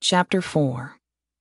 Chapter 4.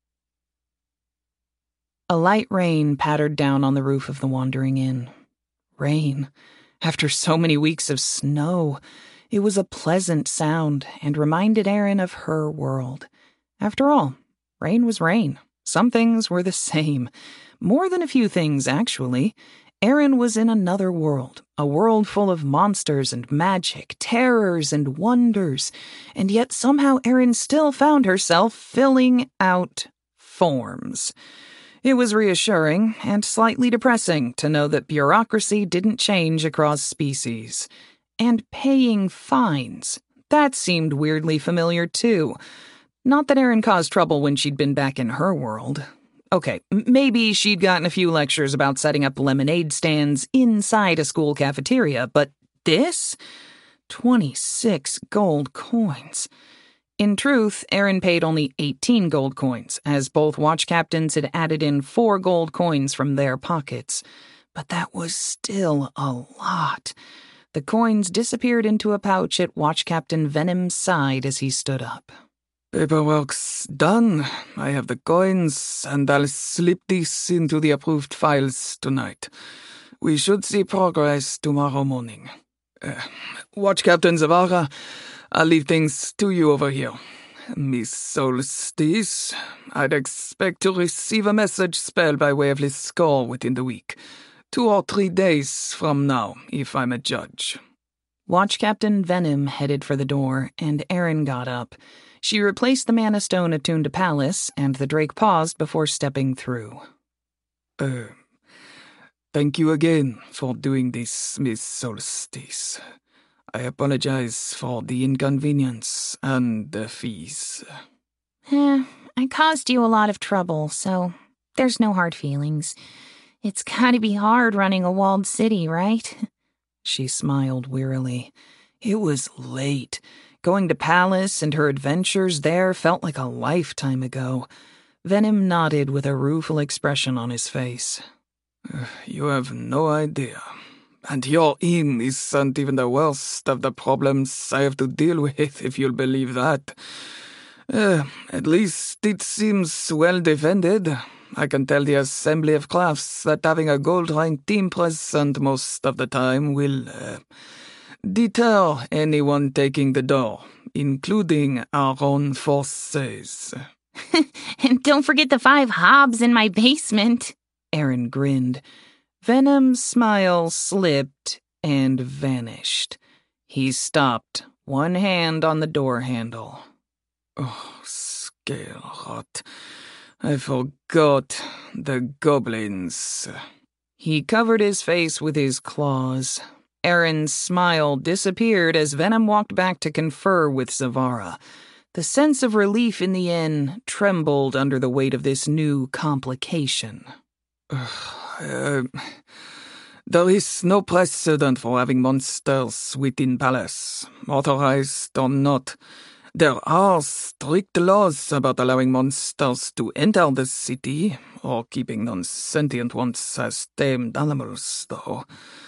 A light rain pattered down on the roof of the Wandering Inn. Rain. After so many weeks of snow, it was a pleasant sound and reminded Erin of her world. After all, rain was rain. Some things were the same. More than a few things, actually. Erin was in another world, a world full of monsters and magic, terrors and wonders, and yet somehow Erin still found herself filling out forms. It was reassuring and slightly depressing to know that bureaucracy didn't change across species. And paying fines. That seemed weirdly familiar, too. Not that Erin caused trouble when she'd been back in her world. Okay, maybe she'd gotten a few lectures about setting up lemonade stands inside a school cafeteria, but this? 26 gold coins. In truth, Erin paid only 18 gold coins, as both watch captains had added in 4 gold coins from their pockets. But that was still a lot. The coins disappeared into a pouch at Watch Captain Venom's side as he stood up. Paperwork's done. I have the coins, and I'll slip this into the approved files tonight. We should see progress tomorrow morning. Watch Captain Zavara, I'll leave things to you over here. Miss Solstice, I'd expect to receive a message spell by way of this score within the week. 2 or 3 days from now, if I'm a judge. Watch Captain Venom headed for the door, and Erin got up. She replaced the Mana Stone attuned to Pallas, and the Drake paused before stepping through. Thank you again for doing this, Miss Solstice. I apologize for the inconvenience and the fees. I caused you a lot of trouble, so there's no hard feelings. It's gotta be hard running a walled city, right? She smiled wearily. It was late. Going to Pallas and her adventures there felt like a lifetime ago. Venom nodded with a rueful expression on his face. You have no idea. And your inn isn't even the worst of the problems I have to deal with, if you'll believe that. At least it seems well defended. I can tell the Assembly of Crafts that having a gold-ranked team present most of the time will deter anyone taking the door, including our own forces. And don't forget the 5 hobs in my basement. Erin grinned. Venom's smile slipped and vanished. He stopped, one hand on the door handle. Oh, scale rot. I forgot the goblins. He covered his face with his claws. Erin's smile disappeared as Venom walked back to confer with Zavara. The sense of relief in the inn trembled under the weight of this new complication. There is no precedent for having monsters within Pallas, authorized or not. There are strict laws about allowing monsters to enter the city, or keeping non-sentient ones as tamed animals, though.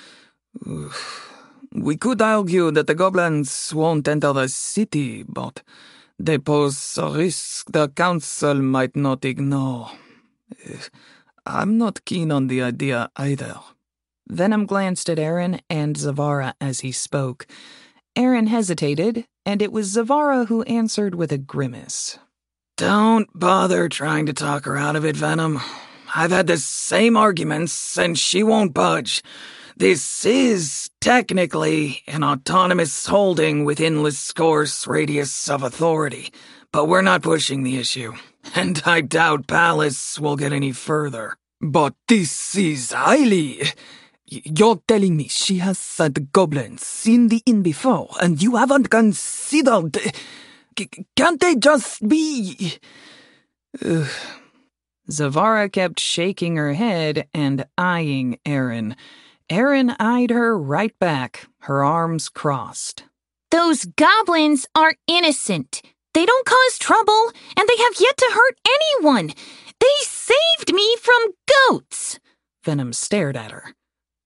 We could argue that the goblins won't enter the city, but they pose a risk the council might not ignore. I'm not keen on the idea either. Venom glanced at Erin and Zavara as he spoke. Erin hesitated, and it was Zavara who answered with a grimace. Don't bother trying to talk her out of it, Venom. I've had the same arguments, and she won't budge. This is technically an autonomous holding within Liscor's radius of authority, but we're not pushing the issue, and I doubt Pallas will get any further. But this is highly... You're telling me she has had goblins in the inn before, and you haven't considered... Can't they just be... Zavara kept shaking her head and eyeing Erin. Erin eyed her right back, her arms crossed. Those goblins are innocent. They don't cause trouble, and they have yet to hurt anyone. They saved me from goats. Venom stared at her.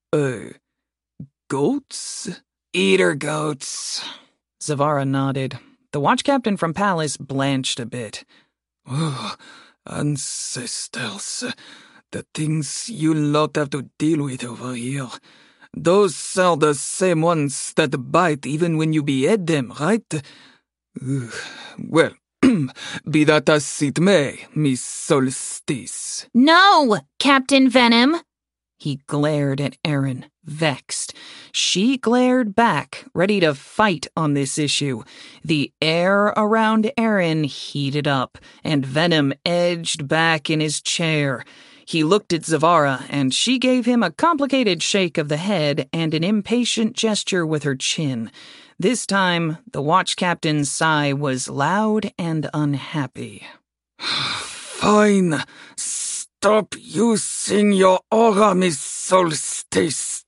Goats? Eater goats. Zavara nodded. The watch captain from Pallas blanched a bit. Oh, ancestors. The things you lot have to deal with over here. Those are the same ones that bite even when you behead them, right? Ugh. Well, be that as it may, Miss Solstice. No, Captain Venom. He glared at Erin, vexed. She glared back, ready to fight on this issue. The air around Erin heated up, and Venom edged back in his chair. He looked at Zavara, and she gave him a complicated shake of the head and an impatient gesture with her chin. This time, the watch captain's sigh was loud and unhappy. Fine. Stop using your aura, Miss Solstice.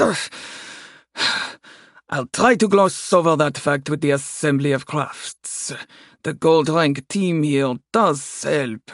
I'll try to gloss over that fact with the Assembly of Crafts. The gold rank team here does help.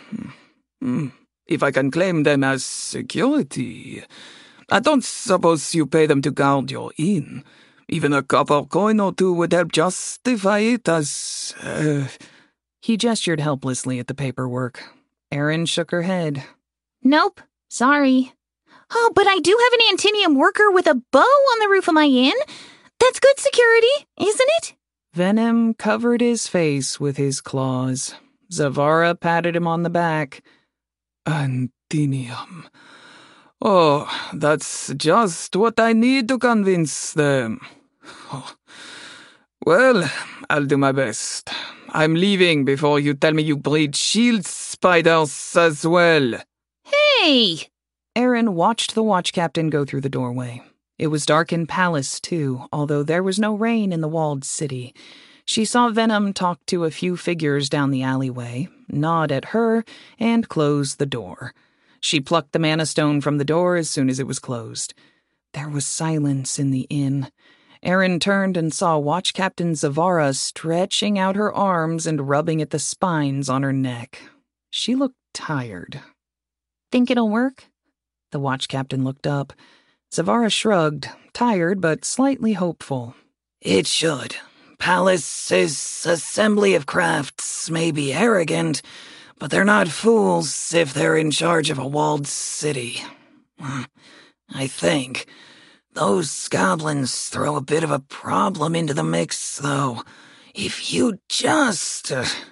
If I can claim them as security. I don't suppose you pay them to guard your inn. Even a copper coin or two would help justify it as... He gestured helplessly at the paperwork. Erin shook her head. Nope, sorry. Oh, but I do have an Antinium worker with a bow on the roof of my inn. That's good security, isn't it? Venom covered his face with his claws. Zavara patted him on the back. Antinium. Oh, that's just what I need to convince them. Oh. Well, I'll do my best. I'm leaving before you tell me you breed shield spiders as well. Hey! Erin watched the watch captain go through the doorway. It was dark in Palace, too, although there was no rain in the walled city. She saw Venom talk to a few figures down the alleyway, nod at her, and close the door. She plucked the mana stone from the door as soon as it was closed. There was silence in the inn. Erin turned and saw Watch Captain Zavara stretching out her arms and rubbing at the spines on her neck. She looked tired. Think it'll work? The watch captain looked up. Zavara shrugged, tired but slightly hopeful. It should. Palace's Assembly of Crafts may be arrogant, but they're not fools if they're in charge of a walled city. I think. Those goblins throw a bit of a problem into the mix, though. If you just...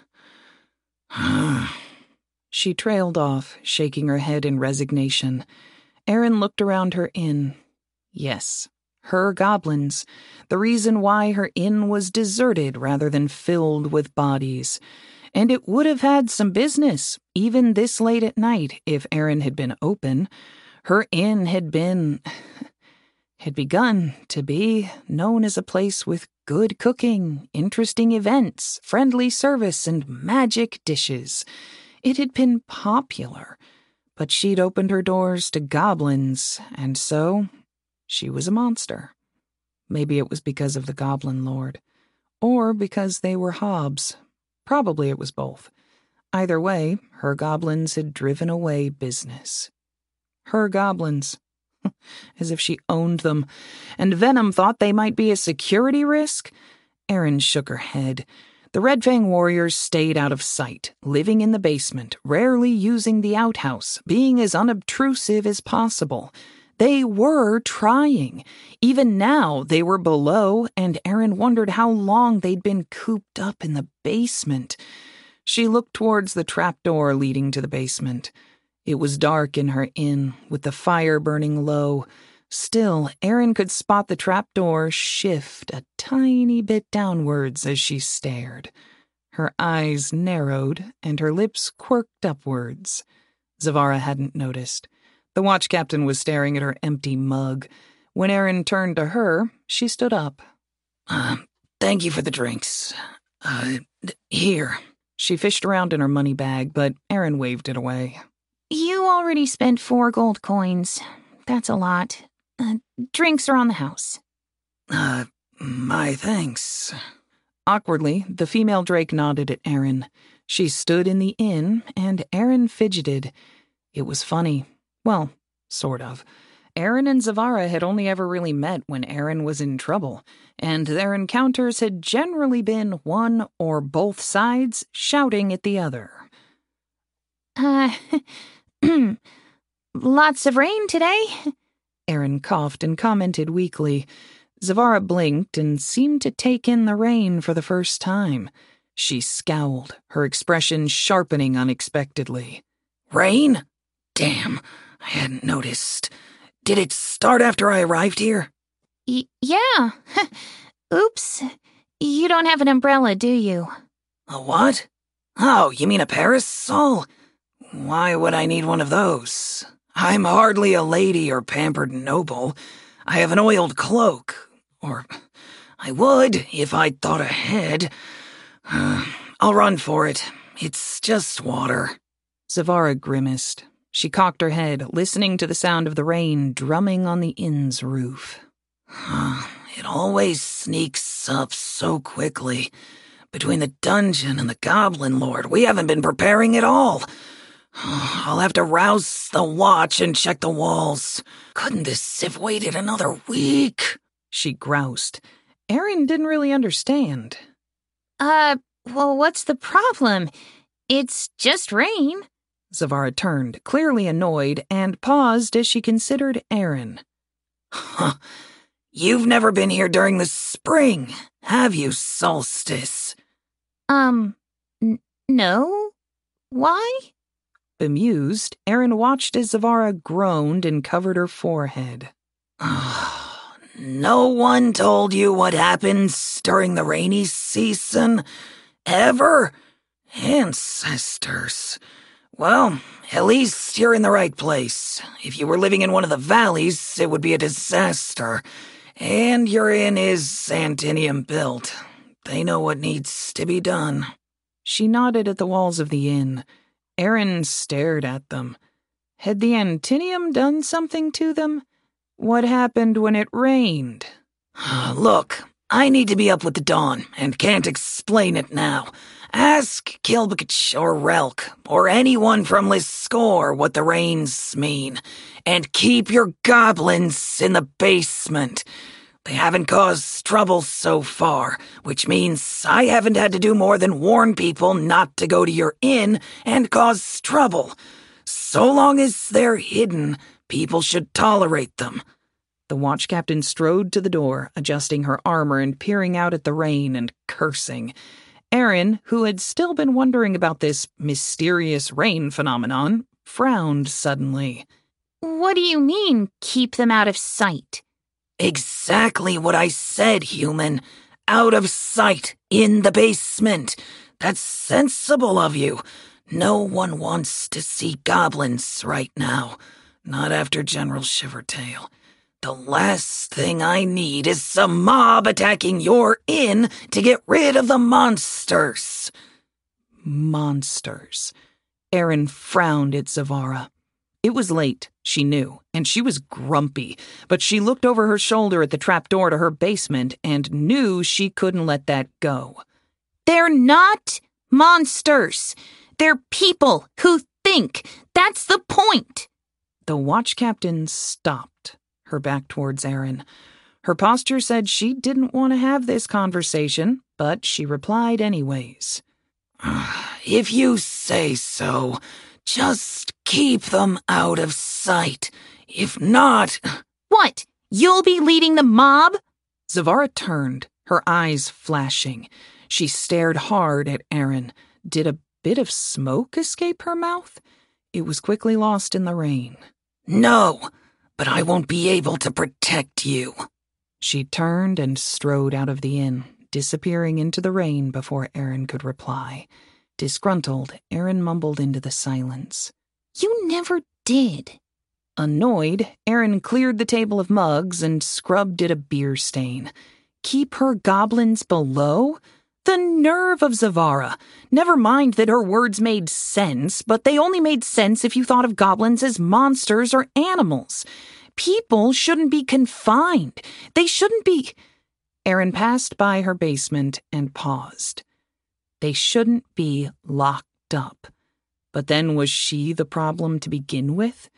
She trailed off, shaking her head in resignation. Erin looked around her inn. Yes, her goblins. The reason why her inn was deserted rather than filled with bodies. And it would have had some business, even this late at night, if Erin had been open. Her inn had begun to be known as a place with good cooking, interesting events, friendly service, and magic dishes. It had been popular, but she'd opened her doors to goblins, and so she was a monster. Maybe it was because of the Goblin Lord, or because they were hobs. Probably it was both. Either way, her goblins had driven away business. Her goblins. As if she owned them. And Venom thought they might be a security risk? Erin shook her head. The Red Fang warriors stayed out of sight, living in the basement, rarely using the outhouse, being as unobtrusive as possible. They were trying. Even now, they were below, and Erin wondered how long they'd been cooped up in the basement. She looked towards the trapdoor leading to the basement. It was dark in her inn, with the fire burning low. Still, Erin could spot the trapdoor shift a tiny bit downwards as she stared. Her eyes narrowed, and her lips quirked upwards. Zavara hadn't noticed. The watch captain was staring at her empty mug. When Erin turned to her, she stood up. Thank you for the drinks. Here. She fished around in her money bag, but Erin waved it away. You already spent 4 gold coins. That's a lot. Drinks are on the house. My thanks. Awkwardly, the female drake nodded at Erin. She stood in the inn, and Erin fidgeted. It was funny. Well, sort of. Erin and Zavara had only ever really met when Erin was in trouble, and their encounters had generally been one or both sides shouting at the other. Lots of rain today. Erin coughed and commented weakly. Zavara blinked and seemed to take in the rain for the first time. She scowled, her expression sharpening unexpectedly. Rain? Damn, I hadn't noticed. Did it start after I arrived here? Yeah. Oops. You don't have an umbrella, do you? A what? Oh, you mean a parasol? Why would I need one of those? I'm hardly a lady or pampered noble. I have an oiled cloak. Or I would if I'd thought ahead. I'll run for it. It's just water. Zavara grimaced. She cocked her head, listening to the sound of the rain drumming on the inn's roof. It always sneaks up so quickly. Between the dungeon and the Goblin Lord, we haven't been preparing at all. I'll have to rouse the watch and check the walls. Couldn't this have waited another week? She groused. Erin didn't really understand. Well, what's the problem? It's just rain. Zavara turned, clearly annoyed, and paused as she considered Erin. Huh. You've never been here during the spring, have you, Solstice? No. Why? Bemused, Erin watched as Zavara groaned and covered her forehead. No one told you what happens during the rainy season? Ever? Ancestors. Well, at least you're in the right place. If you were living in one of the valleys, it would be a disaster. And your inn is Santinium built. They know what needs to be done. She nodded at the walls of the inn. Erin stared at them. Had the Antinium done something to them? What happened when it rained? Look, I need to be up with the dawn, and can't explain it now. Ask Kilbakich or Relk, or anyone from Liskor what the rains mean. And keep your goblins in the basement. They haven't caused trouble so far, which means I haven't had to do more than warn people not to go to your inn and cause trouble. So long as they're hidden, people should tolerate them. The watch captain strode to the door, adjusting her armor and peering out at the rain and cursing. Erin, who had still been wondering about this mysterious rain phenomenon, frowned suddenly. What do you mean, keep them out of sight? Exactly what I said, human. Out of sight, in the basement. That's sensible of you. No one wants to see goblins right now. Not after General Shivertail. The last thing I need is some mob attacking your inn to get rid of the monsters. Monsters. Erin frowned at Zavara. It was late, she knew, and she was grumpy, but she looked over her shoulder at the trapdoor to her basement and knew she couldn't let that go. They're not monsters. They're people who think. That's the point. The watch captain stopped, her back towards Erin. Her posture said she didn't want to have this conversation, but she replied anyways. If you say so, just keep them out of sight. If not... What? You'll be leading the mob? Zavara turned, her eyes flashing. She stared hard at Erin. Did a bit of smoke escape her mouth? It was quickly lost in the rain. No, but I won't be able to protect you. She turned and strode out of the inn, disappearing into the rain before Erin could reply. Disgruntled, Erin mumbled into the silence. You never did. Annoyed, Erin cleared the table of mugs and scrubbed at a beer stain. Keep her goblins below? The nerve of Zavara! Never mind that her words made sense, but they only made sense if you thought of goblins as monsters or animals. People shouldn't be confined. They shouldn't be... Erin passed by her basement and paused. They shouldn't be locked up. But then was she the problem to begin with?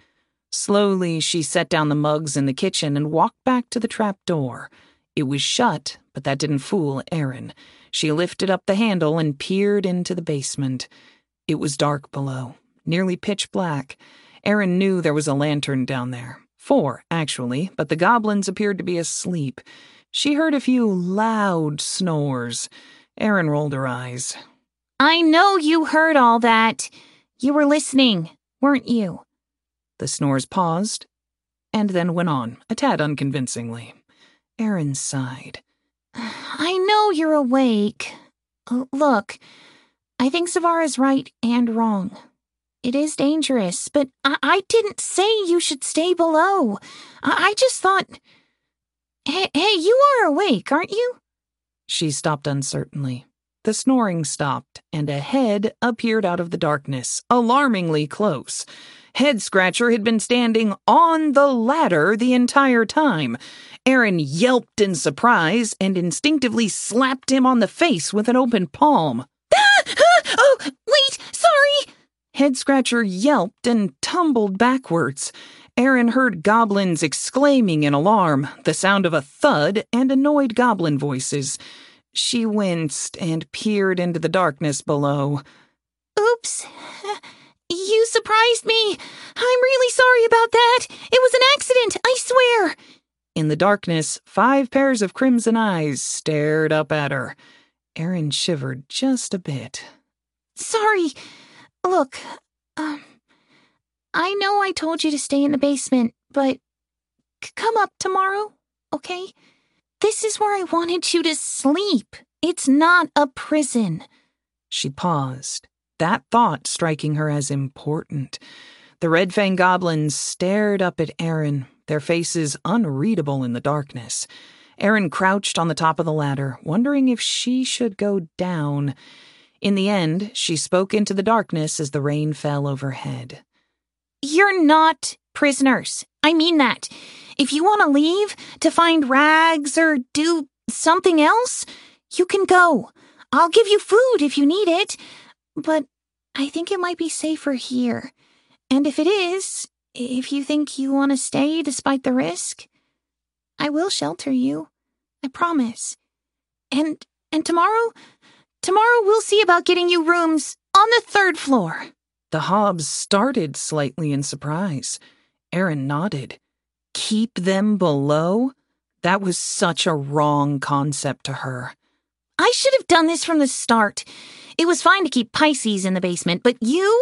Slowly, she set down the mugs in the kitchen and walked back to the trap door. It was shut, but that didn't fool Erin. She lifted up the handle and peered into the basement. It was dark below, nearly pitch black. Erin knew there was a lantern down there. 4, actually, but the goblins appeared to be asleep. She heard a few loud snores. Erin rolled her eyes. I know you heard all that. You were listening, weren't you? The snores paused, and then went on, a tad unconvincingly. Erin sighed. I know you're awake. Look, I think Zavara's right and wrong. It is dangerous, but I didn't say you should stay below. I just thought... Hey, you are awake, aren't you? She stopped uncertainly. The snoring stopped, and a head appeared out of the darkness, alarmingly close. Head Scratcher had been standing on the ladder the entire time. Erin yelped in surprise and instinctively slapped him on the face with an open palm. Oh, wait, sorry! Head Scratcher yelped and tumbled backwards. Erin heard goblins exclaiming in alarm, the sound of a thud, and annoyed goblin voices. She winced and peered into the darkness below. Oops. You surprised me. I'm really sorry about that. It was an accident, I swear. In the darkness, 5 pairs of crimson eyes stared up at her. Erin shivered just a bit. Sorry. Look, I know I told you to stay in the basement, but come up tomorrow, okay? This is where I wanted you to sleep. It's not a prison. She paused, that thought striking her as important. The Red Fang goblins stared up at Erin, their faces unreadable in the darkness. Erin crouched on the top of the ladder, wondering if she should go down. In the end, she spoke into the darkness as the rain fell overhead. You're not prisoners. I mean that. If you want to leave to find rags or do something else, you can go. I'll give you food if you need it. But I think it might be safer here. And if it is, if you think you want to stay despite the risk, I will shelter you. I promise. And tomorrow we'll see about getting you rooms on the 3rd floor. The Hobbs started slightly in surprise. Erin nodded. Keep them below? That was such a wrong concept to her. I should have done this from the start. It was fine to keep Pisces in the basement, but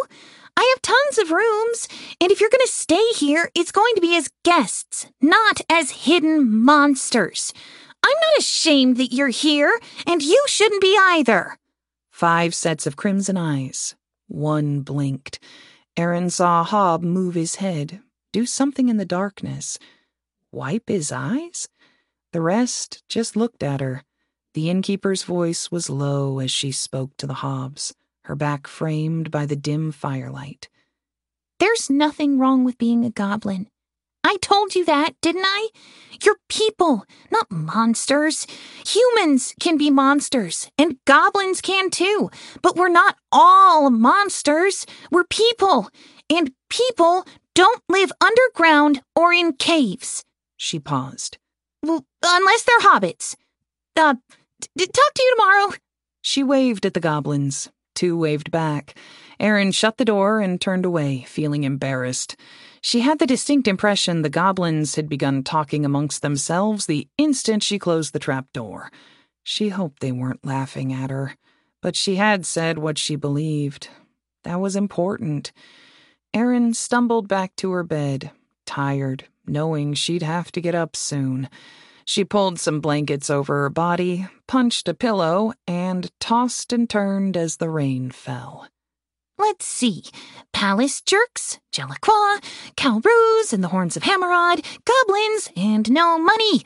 I have tons of rooms, and if you're going to stay here, it's going to be as guests, not as hidden monsters. I'm not ashamed that you're here, and you shouldn't be either. 5 sets of crimson eyes. 1 blinked. Erin saw Hob move his head, do something in the darkness. Wipe his eyes? The rest just looked at her. The innkeeper's voice was low as she spoke to the Hobbs, her back framed by the dim firelight. There's nothing wrong with being a goblin. I told you that, didn't I? You're people, not monsters. Humans can be monsters, and goblins can too. But we're not all monsters. We're people, and people don't live underground or in caves. She paused. Well, unless they're hobbits. Talk to you tomorrow. She waved at the goblins. 2 waved back. Erin shut the door and turned away, feeling embarrassed. She had the distinct impression the goblins had begun talking amongst themselves the instant she closed the trap door. She hoped they weren't laughing at her, but she had said what she believed. That was important. Erin stumbled back to her bed, tired, knowing she'd have to get up soon. She pulled some blankets over her body, punched a pillow, and tossed and turned as the rain fell. Let's see. Palace Jerks, Jelliqua, Calroos and the Horns of Hammerod, Goblins, and no money.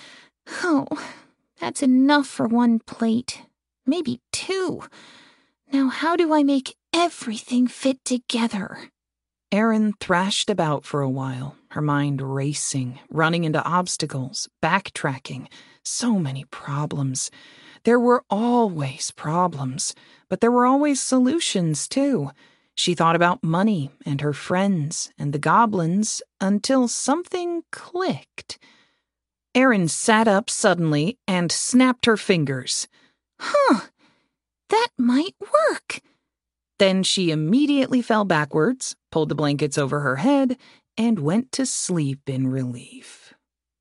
Oh, that's enough for 1 plate. Maybe 2. Now how do I make everything fit together? Erin thrashed about for a while, her mind racing, running into obstacles, backtracking. So many problems. There were always problems, but there were always solutions, too. She thought about money and her friends and the goblins until something clicked. Erin sat up suddenly and snapped her fingers. That might work. Then she immediately fell backwards, pulled the blankets over her head, and went to sleep in relief.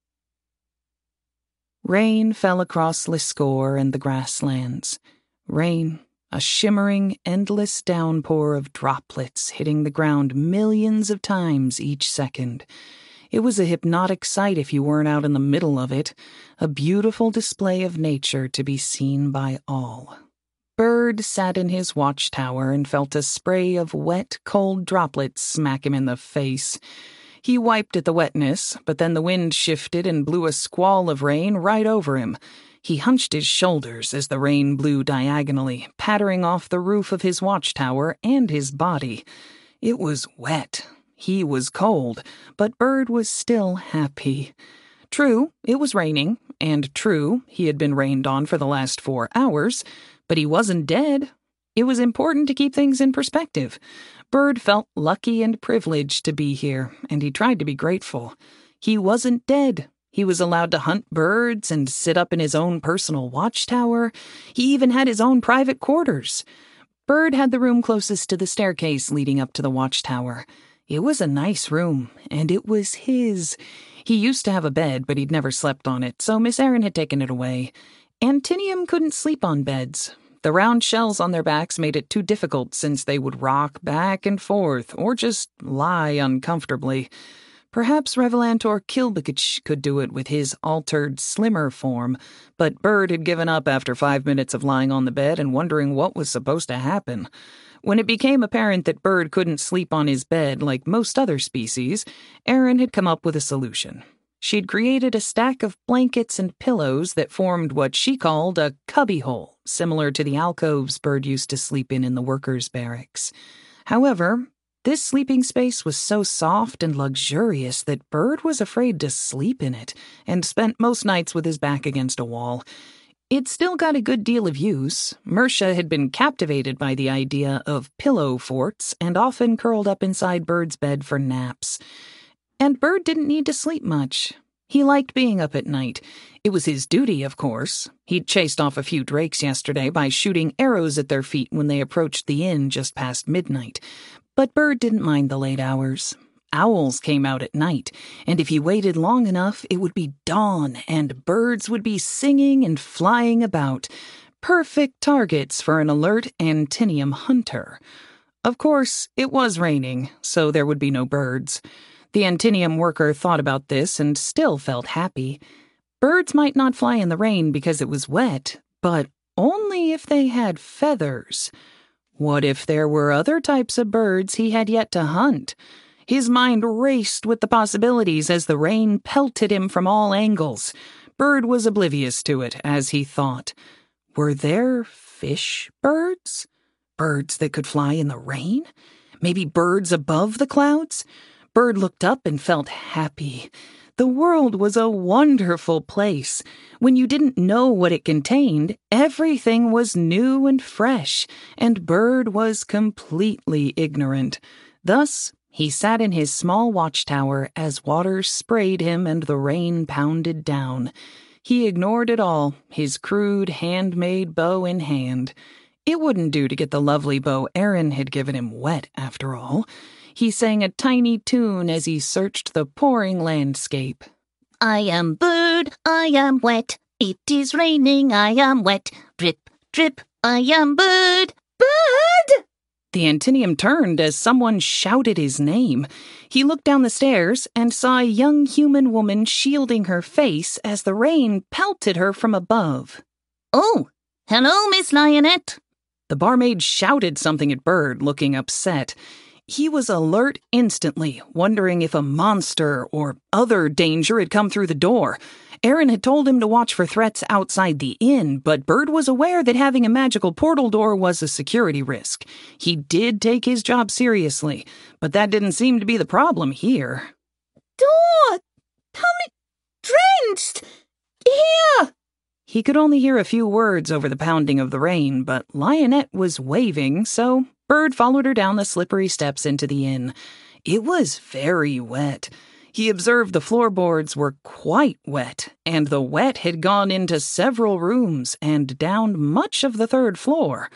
Rain fell across Liscor and the grasslands. Rain, a shimmering, endless downpour of droplets hitting the ground millions of times each second. It was a hypnotic sight if you weren't out in the middle of it, a beautiful display of nature to be seen by all. Bird sat in his watchtower and felt a spray of wet, cold droplets smack him in the face. He wiped at the wetness, but then the wind shifted and blew a squall of rain right over him. He hunched his shoulders as the rain blew diagonally, pattering off the roof of his watchtower and his body. It was wet. He was cold, but Bird was still happy. True, it was raining, and true, he had been rained on for the last 4 hours, but he wasn't dead. It was important to keep things in perspective. Bird felt lucky and privileged to be here, and he tried to be grateful. He wasn't dead. He was allowed to hunt birds and sit up in his own personal watchtower. He even had his own private quarters. Bird had the room closest to the staircase leading up to the watchtower. It was a nice room, and it was his. He used to have a bed, but he'd never slept on it, so Miss Erin had taken it away. Antinium couldn't sleep on beds. The round shells on their backs made it too difficult since they would rock back and forth or just lie uncomfortably. Perhaps Revelantor Kilbikich could do it with his altered, slimmer form, but Bird had given up after 5 minutes of lying on the bed and wondering what was supposed to happen. When it became apparent that Bird couldn't sleep on his bed like most other species, Erin had come up with a solution. She'd created a stack of blankets and pillows that formed what she called a cubbyhole, similar to the alcoves Bird used to sleep in the workers' barracks. However, this sleeping space was so soft and luxurious that Bird was afraid to sleep in it and spent most nights with his back against a wall. It still got a good deal of use. Mercia had been captivated by the idea of pillow forts and often curled up inside Bird's bed for naps. And Bird didn't need to sleep much. He liked being up at night. It was his duty, of course. He'd chased off a few drakes yesterday by shooting arrows at their feet when they approached the inn just past midnight. But Bird didn't mind the late hours. Owls came out at night, and if he waited long enough, it would be dawn, and birds would be singing and flying about. Perfect targets for an alert Antinium hunter. Of course, it was raining, so there would be no birds. The Antinium worker thought about this and still felt happy. Birds might not fly in the rain because it was wet, but only if they had feathers. What if there were other types of birds he had yet to hunt? His mind raced with the possibilities as the rain pelted him from all angles. Bird was oblivious to it, as he thought. Were there fish birds? Birds that could fly in the rain? Maybe birds above the clouds? Bird looked up and felt happy. The world was a wonderful place. When you didn't know what it contained, everything was new and fresh, and Bird was completely ignorant. Thus, he sat in his small watchtower as water sprayed him and the rain pounded down. He ignored it all, his crude, handmade bow in hand. It wouldn't do to get the lovely bow Erin had given him wet, after all. He sang a tiny tune as he searched the pouring landscape. I am Bird, I am wet. It is raining, I am wet. Drip, drip, I am Bird. Bird! The Antinium turned as someone shouted his name. He looked down the stairs and saw a young human woman shielding her face as the rain pelted her from above. Oh, hello, Miss Lionette. The barmaid shouted something at Bird, looking upset. He was alert instantly, wondering if a monster or other danger had come through the door. Erin had told him to watch for threats outside the inn, but Bird was aware that having a magical portal door was a security risk. He did take his job seriously, but that didn't seem to be the problem here. Door! Tommy drenched! Here! He could only hear a few words over the pounding of the rain, but Lionette was waving, so Bird followed her down the slippery steps into the inn. It was very wet. He observed the floorboards were quite wet, and the wet had gone into several rooms and down much of the third floor.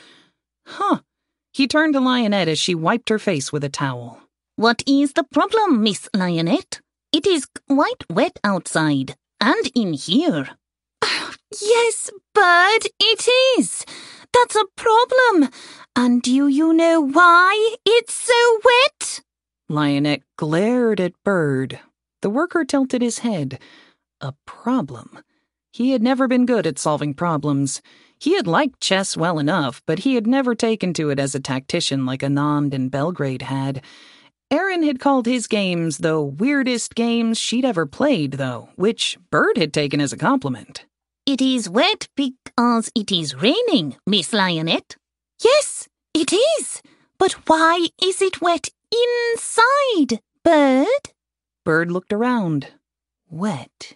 He turned to Lionette as she wiped her face with a towel. What is the problem, Miss Lionette? It is quite wet outside, and in here. Yes, Bird, it is. That's a problem. And do you know why it's so wet? Lionette glared at Bird. The worker tilted his head. A problem. He had never been good at solving problems. He had liked chess well enough, but he had never taken to it as a tactician like Anand and Belgrade had. Aaron had called his games the weirdest games she'd ever played, though, which Bird had taken as a compliment. It is wet because it is raining, Miss Lionette. Yes, it is. But why is it wet inside, Bird? Bird looked around. Wet.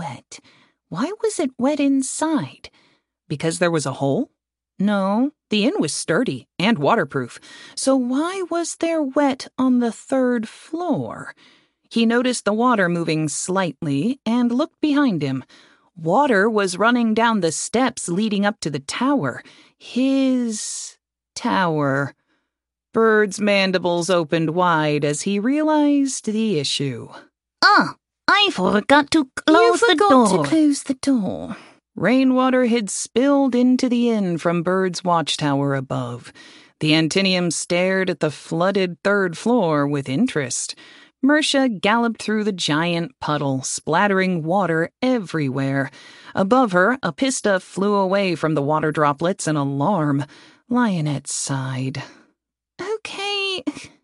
Why was it wet inside? Because there was a hole? No, the inn was sturdy and waterproof. So why was there wet on the third floor? He noticed the water moving slightly and looked behind him. Water was running down the steps leading up to the tower. His tower. Bird's mandibles opened wide as he realized the issue. I forgot to close the door. You forgot to close the door. Rainwater had spilled into the inn from Bird's watchtower above. The Antinium stared at the flooded third floor with interest. Mercia galloped through the giant puddle, splattering water everywhere. Above her, Apista flew away from the water droplets in alarm. Lionette sighed. Okay,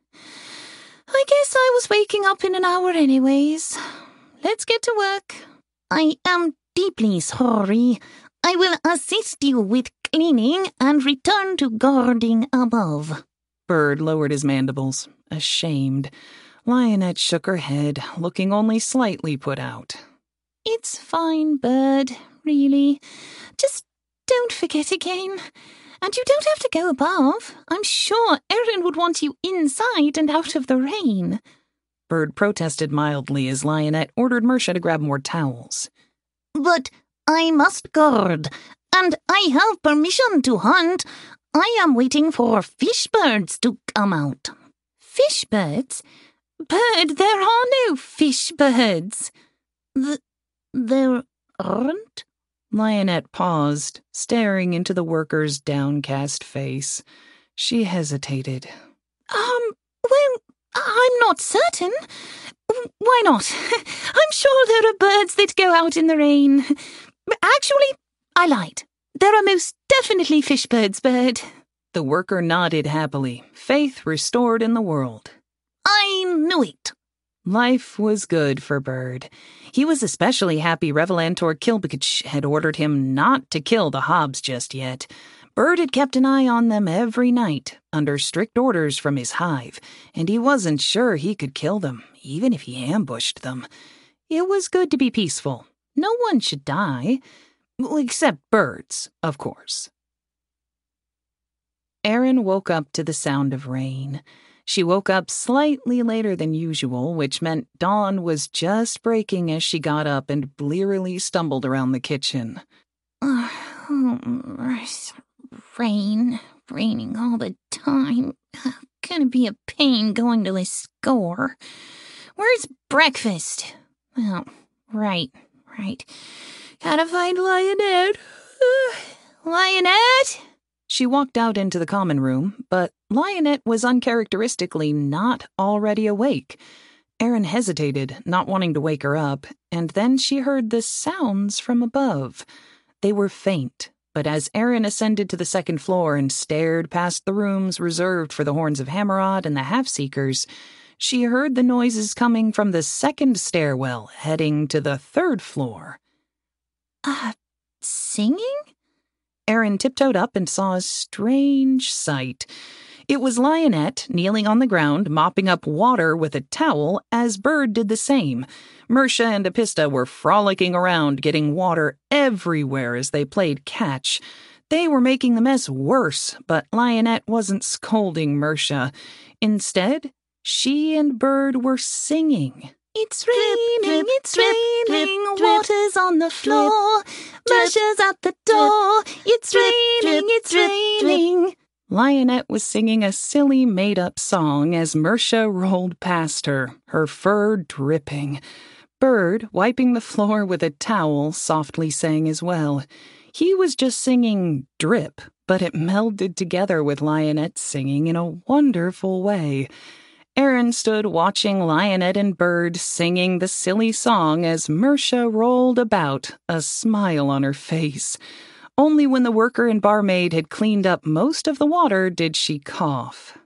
I guess I was waking up in an hour anyways. Let's get to work. I am deeply sorry. I will assist you with cleaning and return to guarding above. Bird lowered his mandibles, ashamed. Lionette shook her head, looking only slightly put out. It's fine, Bird, really. Just don't forget again. And you don't have to go above. I'm sure Erin would want you inside and out of the rain. Bird protested mildly as Lionette ordered Mercia to grab more towels. But I must guard, and I have permission to hunt. I am waiting for fish birds to come out. Fish birds? Bird, there are no fish birds. There aren't? Lionette paused, staring into the worker's downcast face. She hesitated. Well, I'm not certain. Why not? I'm sure there are birds that go out in the rain. Actually, I lied. There are most definitely fish birds, Bird. The worker nodded happily, faith restored in the world. I knew it. Life was good for Bird. He was especially happy Revelantor Kilbikich had ordered him not to kill the Hobbs just yet. Bird had kept an eye on them every night, under strict orders from his hive, and he wasn't sure he could kill them, even if he ambushed them. It was good to be peaceful. No one should die. Except birds, of course. Erin woke up to the sound of rain. She woke up slightly later than usual, which meant dawn was just breaking as she got up and blearily stumbled around the kitchen. Raining all the time. Gonna be a pain going to the store. Where's breakfast? Oh, right. Gotta find Lionette. Lionette? She walked out into the common room, but Lionette was uncharacteristically not already awake. Erin hesitated, not wanting to wake her up, and then she heard the sounds from above. They were faint, but as Erin ascended to the second floor and stared past the rooms reserved for the Horns of Hammerod and the Half-Seekers, she heard the noises coming from the second stairwell heading to the third floor. Singing? Erin tiptoed up and saw a strange sight. It was Lionette kneeling on the ground, mopping up water with a towel as Bird did the same. Mercia and Apista were frolicking around, getting water everywhere as they played catch. They were making the mess worse, but Lionette wasn't scolding Mercia. Instead, she and Bird were singing. It's raining, it's raining, water's on the floor, Mercia's at the door, it's raining, it's raining. Lionette was singing a silly made-up song as Mercia rolled past her, her fur dripping. Bird, wiping the floor with a towel, softly sang as well. He was just singing drip, but it melded together with Lionette singing in a wonderful way. Erin stood watching Lionette and Bird singing the silly song as Mercia rolled about, a smile on her face. Only when the worker and barmaid had cleaned up most of the water did she cough.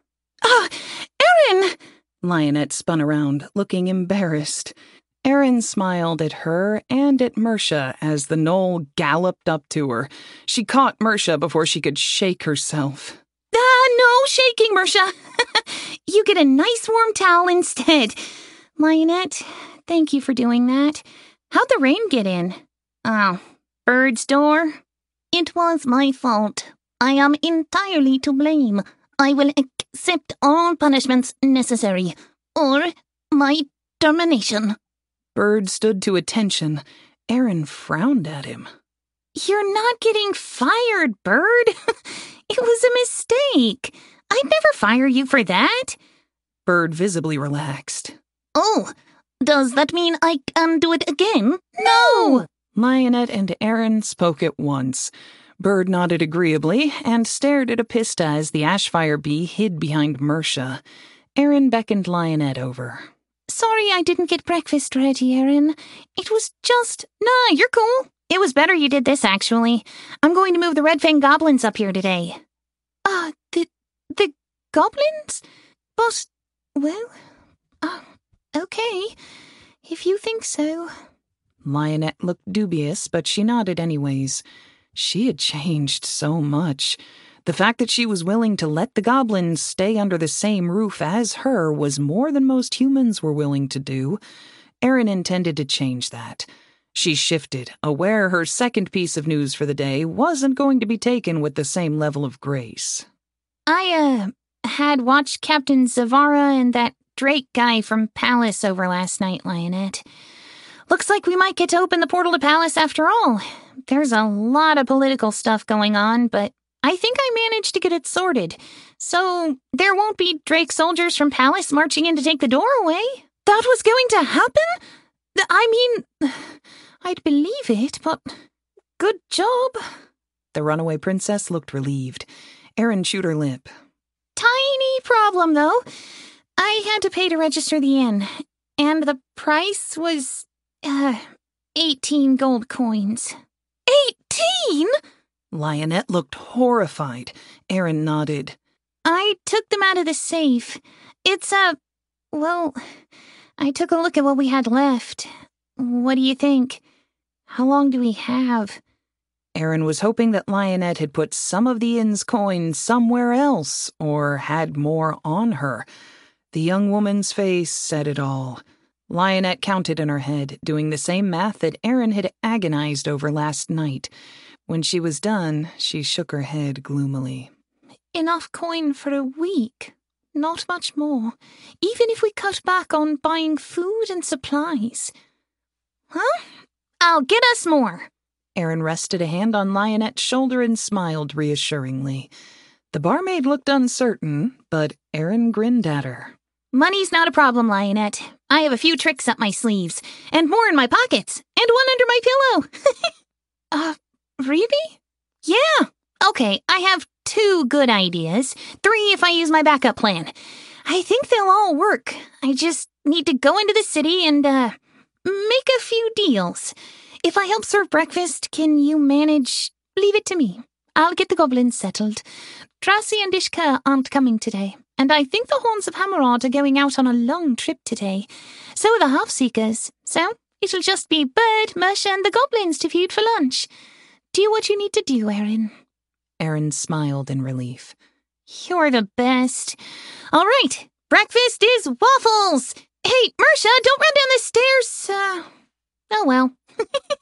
Erin! Lionette spun around, looking embarrassed. Erin smiled at her and at Mercia as the gnoll galloped up to her. She caught Mercia before she could shake herself. No shaking, Mercia. You get a nice warm towel instead. Lionette, thank you for doing that. How'd the rain get in? Oh, Bird's door? It was my fault. I am entirely to blame. I will accept all punishments necessary, or my termination. Bird stood to attention. Erin frowned at him. You're not getting fired, Bird. It was a mistake. I'd never fire you for that. Bird visibly relaxed. Oh, does that mean I can do it again? No! Lionette and Erin spoke at once. Bird nodded agreeably and stared at Apista as the ashfire bee hid behind Mercia. Erin beckoned Lionette over. Sorry I didn't get breakfast ready, Erin. It was just... Nah, you're cool. It was better you did this, actually. I'm going to move the Red Fang goblins up here today. The goblins? But, well, okay, if you think so. Lionette looked dubious, but she nodded anyways. She had changed so much. The fact that she was willing to let the goblins stay under the same roof as her was more than most humans were willing to do. Erin intended to change that. She shifted, aware her second piece of news for the day wasn't going to be taken with the same level of grace. I, had watched Captain Zavara and that Drake guy from Palace over last night, Lionette. Looks like we might get to open the portal to Palace after all. There's a lot of political stuff going on, but I think I managed to get it sorted. So there won't be Drake soldiers from Palace marching in to take the door away. That was going to happen? I mean, I'd believe it, but good job. The runaway princess looked relieved. Erin chewed her lip. Tiny problem, though. I had to pay to register the inn, and the price was, 18 gold coins. 18?! Lionette looked horrified. Erin nodded. I took them out of the safe. It's well, I took a look at what we had left. What do you think? How long do we have? Erin was hoping that Lionette had put some of the inn's coins somewhere else, or had more on her. The young woman's face said it all. Lionette counted in her head, doing the same math that Erin had agonized over last night. When she was done, she shook her head gloomily. Enough coin for a week. Not much more. Even if we cut back on buying food and supplies. Huh? I'll get us more. Erin rested a hand on Lionette's shoulder and smiled reassuringly. The barmaid looked uncertain, but Erin grinned at her. Money's not a problem, Lionette. I have a few tricks up my sleeves, and more in my pockets, and one under my pillow. Really? Yeah. Okay, I have 2 good ideas. 3 if I use my backup plan. I think they'll all work. I just need to go into the city and, make a few deals. If I help serve breakfast, can you manage? Leave it to me. I'll get the goblins settled. Tracy and Ishka aren't coming today, and I think the Horns of Hammerod are going out on a long trip today. So are the Half-Seekers. So it'll just be Bird, Mercia, and the goblins to feud for lunch. Do what you need to do, Erin. Erin smiled in relief. You're the best. All right, breakfast is waffles. Hey, Mercia, don't run down the stairs. Oh well.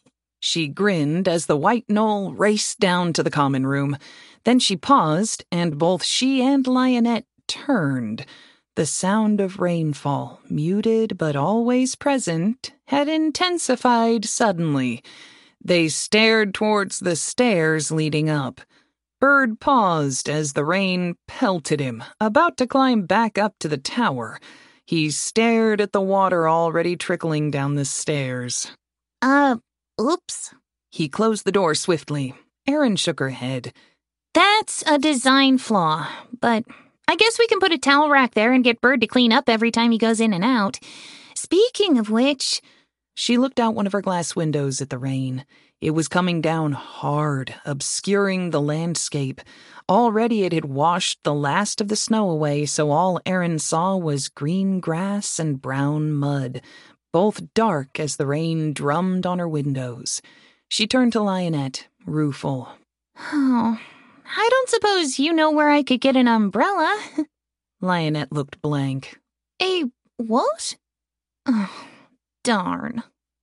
She grinned as the white gnoll raced down to the common room. Then she paused, and both she and Lionette turned. The sound of rainfall, muted but always present, had intensified suddenly. They stared towards the stairs leading up. Bird paused as the rain pelted him, about to climb back up to the tower. He stared at the water already trickling down the stairs. Oops. He closed the door swiftly. Erin shook her head. That's a design flaw, but I guess we can put a towel rack there and get Bird to clean up every time he goes in and out. Speaking of which... She looked out one of her glass windows at the rain. It was coming down hard, obscuring the landscape. Already it had washed the last of the snow away, so all Erin saw was green grass and brown mud, both dark as the rain drummed on her windows. She turned to Lionette, rueful. Oh, I don't suppose you know where I could get an umbrella. Lionette looked blank. A what? Oh, darn.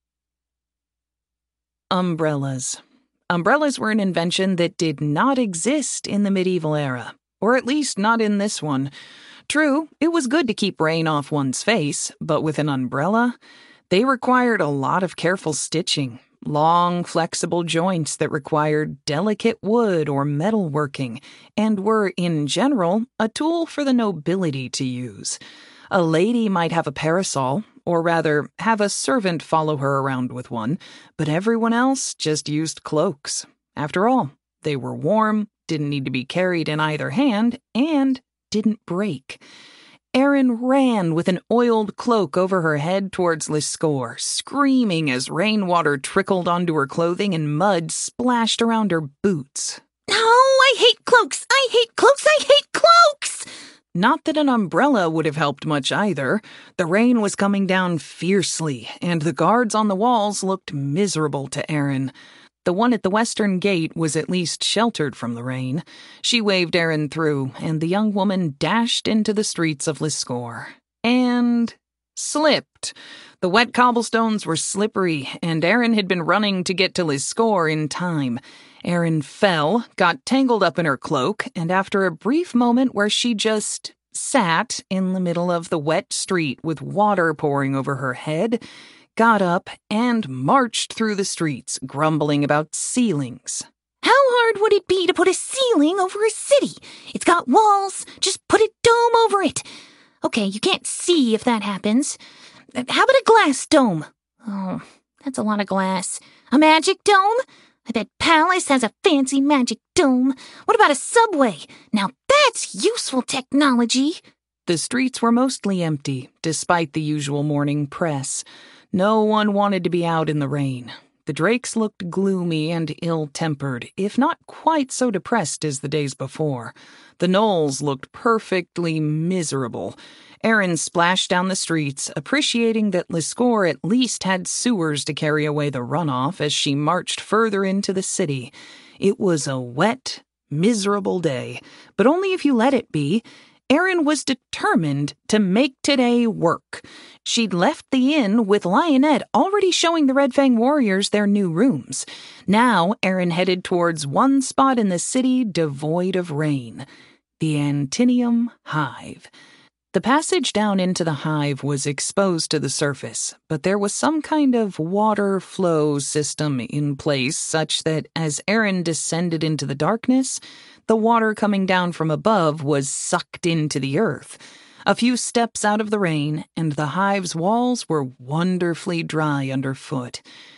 Umbrellas. Umbrellas were an invention that did not exist in the medieval era, or at least not in this one. True, it was good to keep rain off one's face, but with an umbrella, they required a lot of careful stitching, long, flexible joints that required delicate wood or metal working, and were, in general, a tool for the nobility to use. A lady might have a parasol, or rather, have a servant follow her around with one, but everyone else just used cloaks. After all, they were warm, didn't need to be carried in either hand, and didn't break. Erin ran with an oiled cloak over her head towards Liscor, screaming as rainwater trickled onto her clothing and mud splashed around her boots. No, I hate cloaks! I hate cloaks! I hate cloaks! Not that an umbrella would have helped much either. The rain was coming down fiercely, and the guards on the walls looked miserable to Erin. The one at the western gate was at least sheltered from the rain. She waved Erin through, and the young woman dashed into the streets of Liscor. And slipped. The wet cobblestones were slippery, and Erin had been running to get to Liscor in time. Erin fell, got tangled up in her cloak, and after a brief moment where she just sat in the middle of the wet street with water pouring over her head, got up and marched through the streets, grumbling about ceilings. How hard would it be to put a ceiling over a city? It's got walls. Just put a dome over it. Okay, you can't see if that happens. How about a glass dome? Oh, that's a lot of glass. A magic dome? I bet Palace has a fancy magic dome. What about a subway? Now that's useful technology. The streets were mostly empty, despite the usual morning press. No one wanted to be out in the rain. The Drakes looked gloomy and ill-tempered, if not quite so depressed as the days before. The Knolls looked perfectly miserable. Erin splashed down the streets, appreciating that Liscor at least had sewers to carry away the runoff as she marched further into the city. It was a wet, miserable day, but only if you let it be. Erin was determined to make today work. She'd left the inn with Lionette already showing the Red Fang warriors their new rooms. Now Erin headed towards one spot in the city devoid of rain, the Antinium Hive. The passage down into the hive was exposed to the surface, but there was some kind of water flow system in place such that as Erin descended into the darkness, the water coming down from above was sucked into the earth. A few steps out of the rain, and the hive's walls were wonderfully dry underfoot.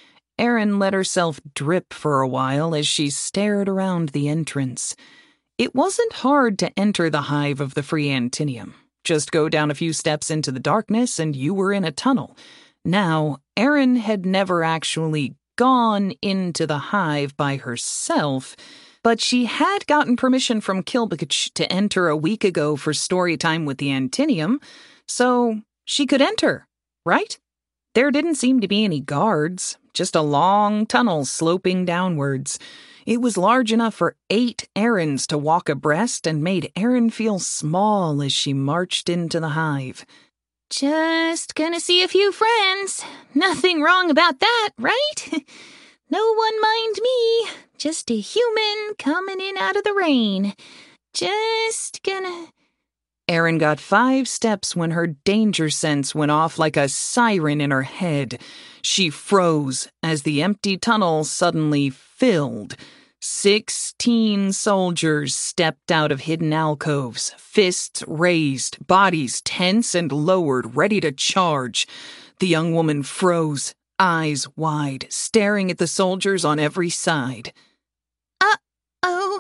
Erin let herself drip for a while as she stared around the entrance. It wasn't hard to enter the hive of the Free Antinium. Just go down a few steps into the darkness and you were in a tunnel. Now, Erin had never actually gone into the hive by herself, but she had gotten permission from Kilbikich to enter a week ago for story time with the Antinium, so she could enter, right? There didn't seem to be any guards, just a long tunnel sloping downwards. It was large enough for 8 Erins to walk abreast and made Erin feel small as she marched into the hive. Just gonna see a few friends. Nothing wrong about that, right? No one mind me. Just a human coming in out of the rain. Just gonna... Erin got 5 steps when her danger sense went off like a siren in her head. She froze as the empty tunnel suddenly filled. 16 soldiers stepped out of hidden alcoves, fists raised, bodies tense and lowered, ready to charge. The young woman froze, eyes wide, staring at the soldiers on every side. Uh-oh.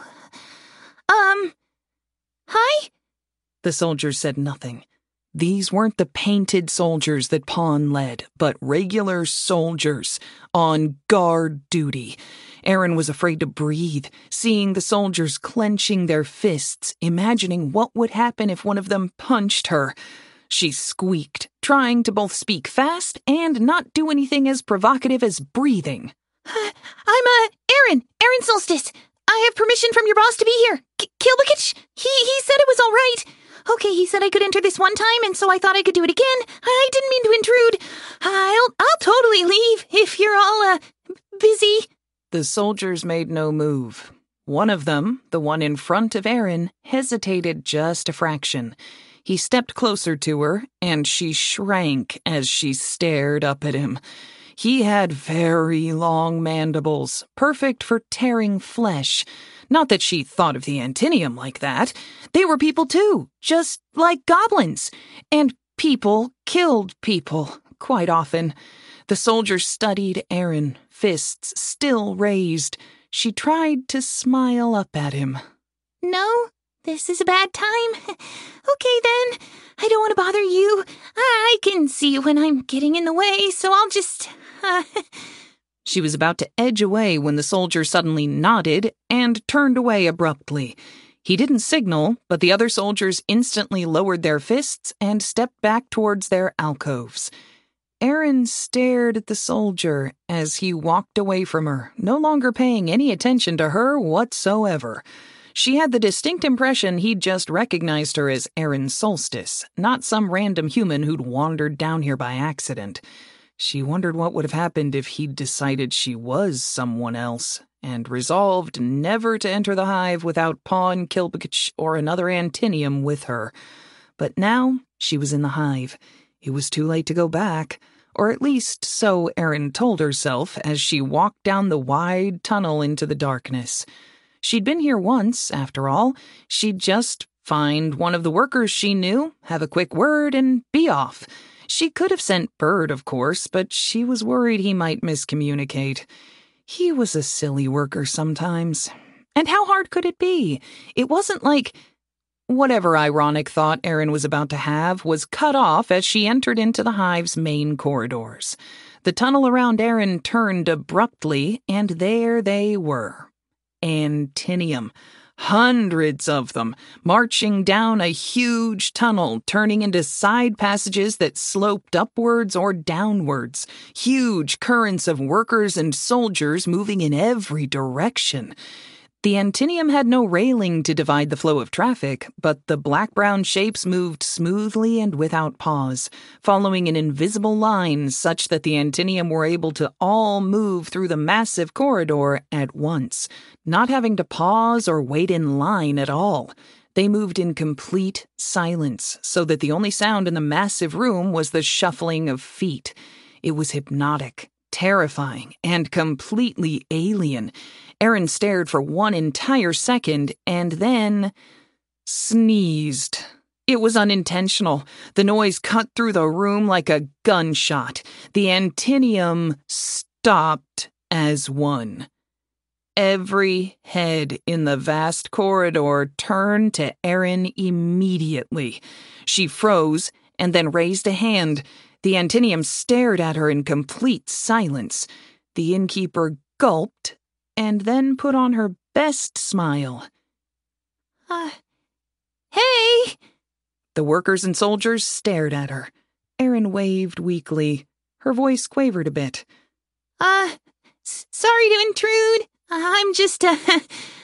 Hi? The soldiers said nothing. These weren't the painted soldiers that Pawn led, but regular soldiers on guard duty. Erin was afraid to breathe, seeing the soldiers clenching their fists, imagining what would happen if one of them punched her. She squeaked, trying to both speak fast and not do anything as provocative as breathing. I'm, Erin Solstice. I have permission from your boss to be here. Kilbakich, he said it was all right. Okay, he said I could enter this one time, and so I thought I could do it again. I didn't mean to intrude. I'll totally leave if you're all, busy. The soldiers made no move. One of them, the one in front of Erin, hesitated just a fraction. He stepped closer to her, and she shrank as she stared up at him. He had very long mandibles, perfect for tearing flesh. Not that she thought of the Antinium like that. They were people too, just like goblins. And people killed people, quite often. The soldier studied Erin, fists still raised. She tried to smile up at him. No, this is a bad time. Okay then, I don't want to bother you. I can see when I'm getting in the way, so I'll just... She was about to edge away when the soldier suddenly nodded and turned away abruptly. He didn't signal, but the other soldiers instantly lowered their fists and stepped back towards their alcoves. Erin stared at the soldier as he walked away from her, no longer paying any attention to her whatsoever. She had the distinct impression he'd just recognized her as Erin Solstice, not some random human who'd wandered down here by accident. She wondered what would have happened if he'd decided she was someone else, and resolved never to enter the hive without Pawn, Kilbakich, or another Antinium with her. But now she was in the hive. It was too late to go back, or at least so Erin told herself as she walked down the wide tunnel into the darkness. She'd been here once, after all. She'd just find one of the workers she knew, have a quick word, and be off. She could have sent Bird, of course, but she was worried he might miscommunicate. He was a silly worker sometimes. And how hard could it be? It wasn't like... Whatever ironic thought Erin was about to have was cut off as she entered into the hive's main corridors. The tunnel around Erin turned abruptly, and there they were. Antinium. Hundreds of them, marching down a huge tunnel, turning into side passages that sloped upwards or downwards. Huge currents of workers and soldiers moving in every direction. The Antinium had no railing to divide the flow of traffic, but the black-brown shapes moved smoothly and without pause, following an invisible line such that the Antinium were able to all move through the massive corridor at once, not having to pause or wait in line at all. They moved in complete silence, so that the only sound in the massive room was the shuffling of feet. It was hypnotic, terrifying, and completely alien. Erin stared for one entire second and then sneezed. It was unintentional. The noise cut through the room like a gunshot. The Antinium stopped as one. Every head in the vast corridor turned to Erin immediately. She froze and then raised a hand. The Antinium stared at her in complete silence. The innkeeper gulped and then put on her best smile. Hey! The workers and soldiers stared at her. Erin waved weakly. Her voice quavered a bit. Sorry to intrude. I'm just, do any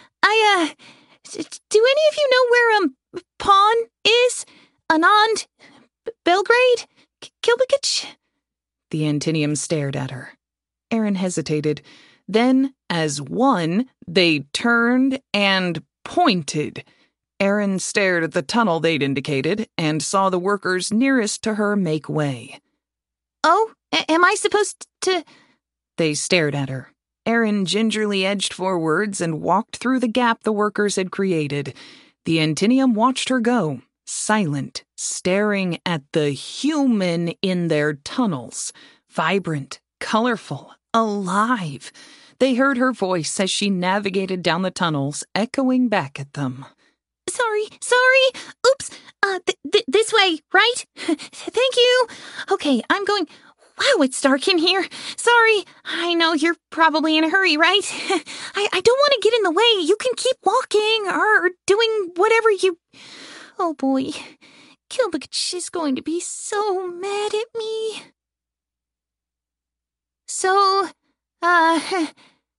of you know where, Pawn is? Anand? Belgrade? Kilbakich? The Antinium stared at her. Erin hesitated. Then, as one, they turned and pointed. Erin stared at the tunnel they'd indicated and saw the workers nearest to her make way. Oh, am I supposed to... They stared at her. Erin gingerly edged forwards and walked through the gap the workers had created. The Antinium watched her go, silent, staring at the human in their tunnels. Vibrant, colorful, alive. They heard her voice as she navigated down the tunnels, echoing back at them. Sorry. Oops. This way, right? Thank you. Okay, I'm going... Wow, it's dark in here. Sorry. I know you're probably in a hurry, right? I don't want to get in the way. You can keep walking or doing whatever you... Oh boy. Kilbich is going to be so mad at me. So, hi.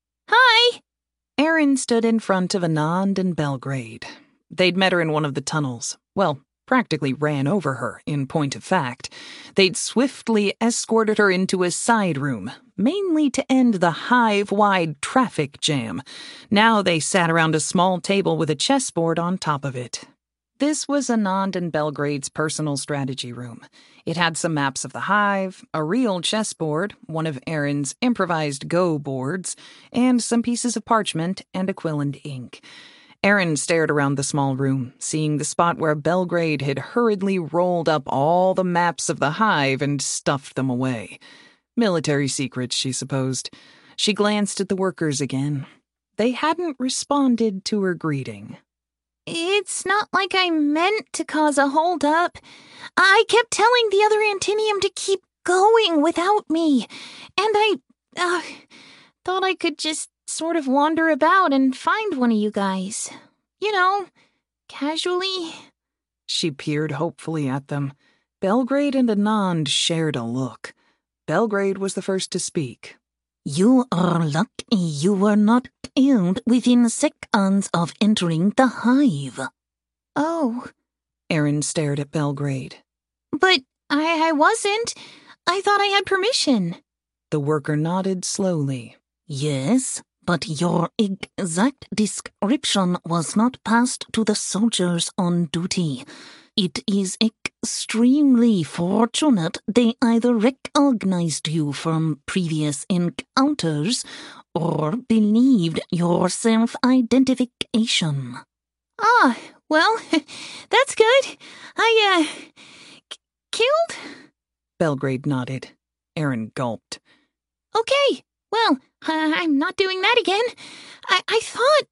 Erin stood in front of Anand and Belgrade. They'd met her in one of the tunnels. Well, practically ran over her, in point of fact. They'd swiftly escorted her into a side room, mainly to end the hive-wide traffic jam. Now they sat around a small table with a chessboard on top of it. This was Anand and Belgrade's personal strategy room. It had some maps of the hive, a real chessboard, one of Erin's improvised Go boards, and some pieces of parchment and a quill and ink. Erin stared around the small room, seeing the spot where Belgrade had hurriedly rolled up all the maps of the hive and stuffed them away. Military secrets, she supposed. She glanced at the workers again. They hadn't responded to her greeting. It's not like I meant to cause a holdup. I kept telling the other Antinium to keep going without me, and I thought I could just sort of wander about and find one of you guys. You know, casually. She peered hopefully at them. Belgrade and Anand shared a look. Belgrade was the first to speak. You are lucky you were not killed within seconds of entering the hive. Oh. Erin stared at Belgrade. But I wasn't. I thought I had permission. The worker nodded slowly. Yes, but your exact description was not passed to the soldiers on duty. It is extremely fortunate they either recognized you from previous encounters or believed your self-identification. Ah, well, that's good. Killed? Belgrade nodded. Erin gulped. Okay, well, I'm not doing that again. I thought...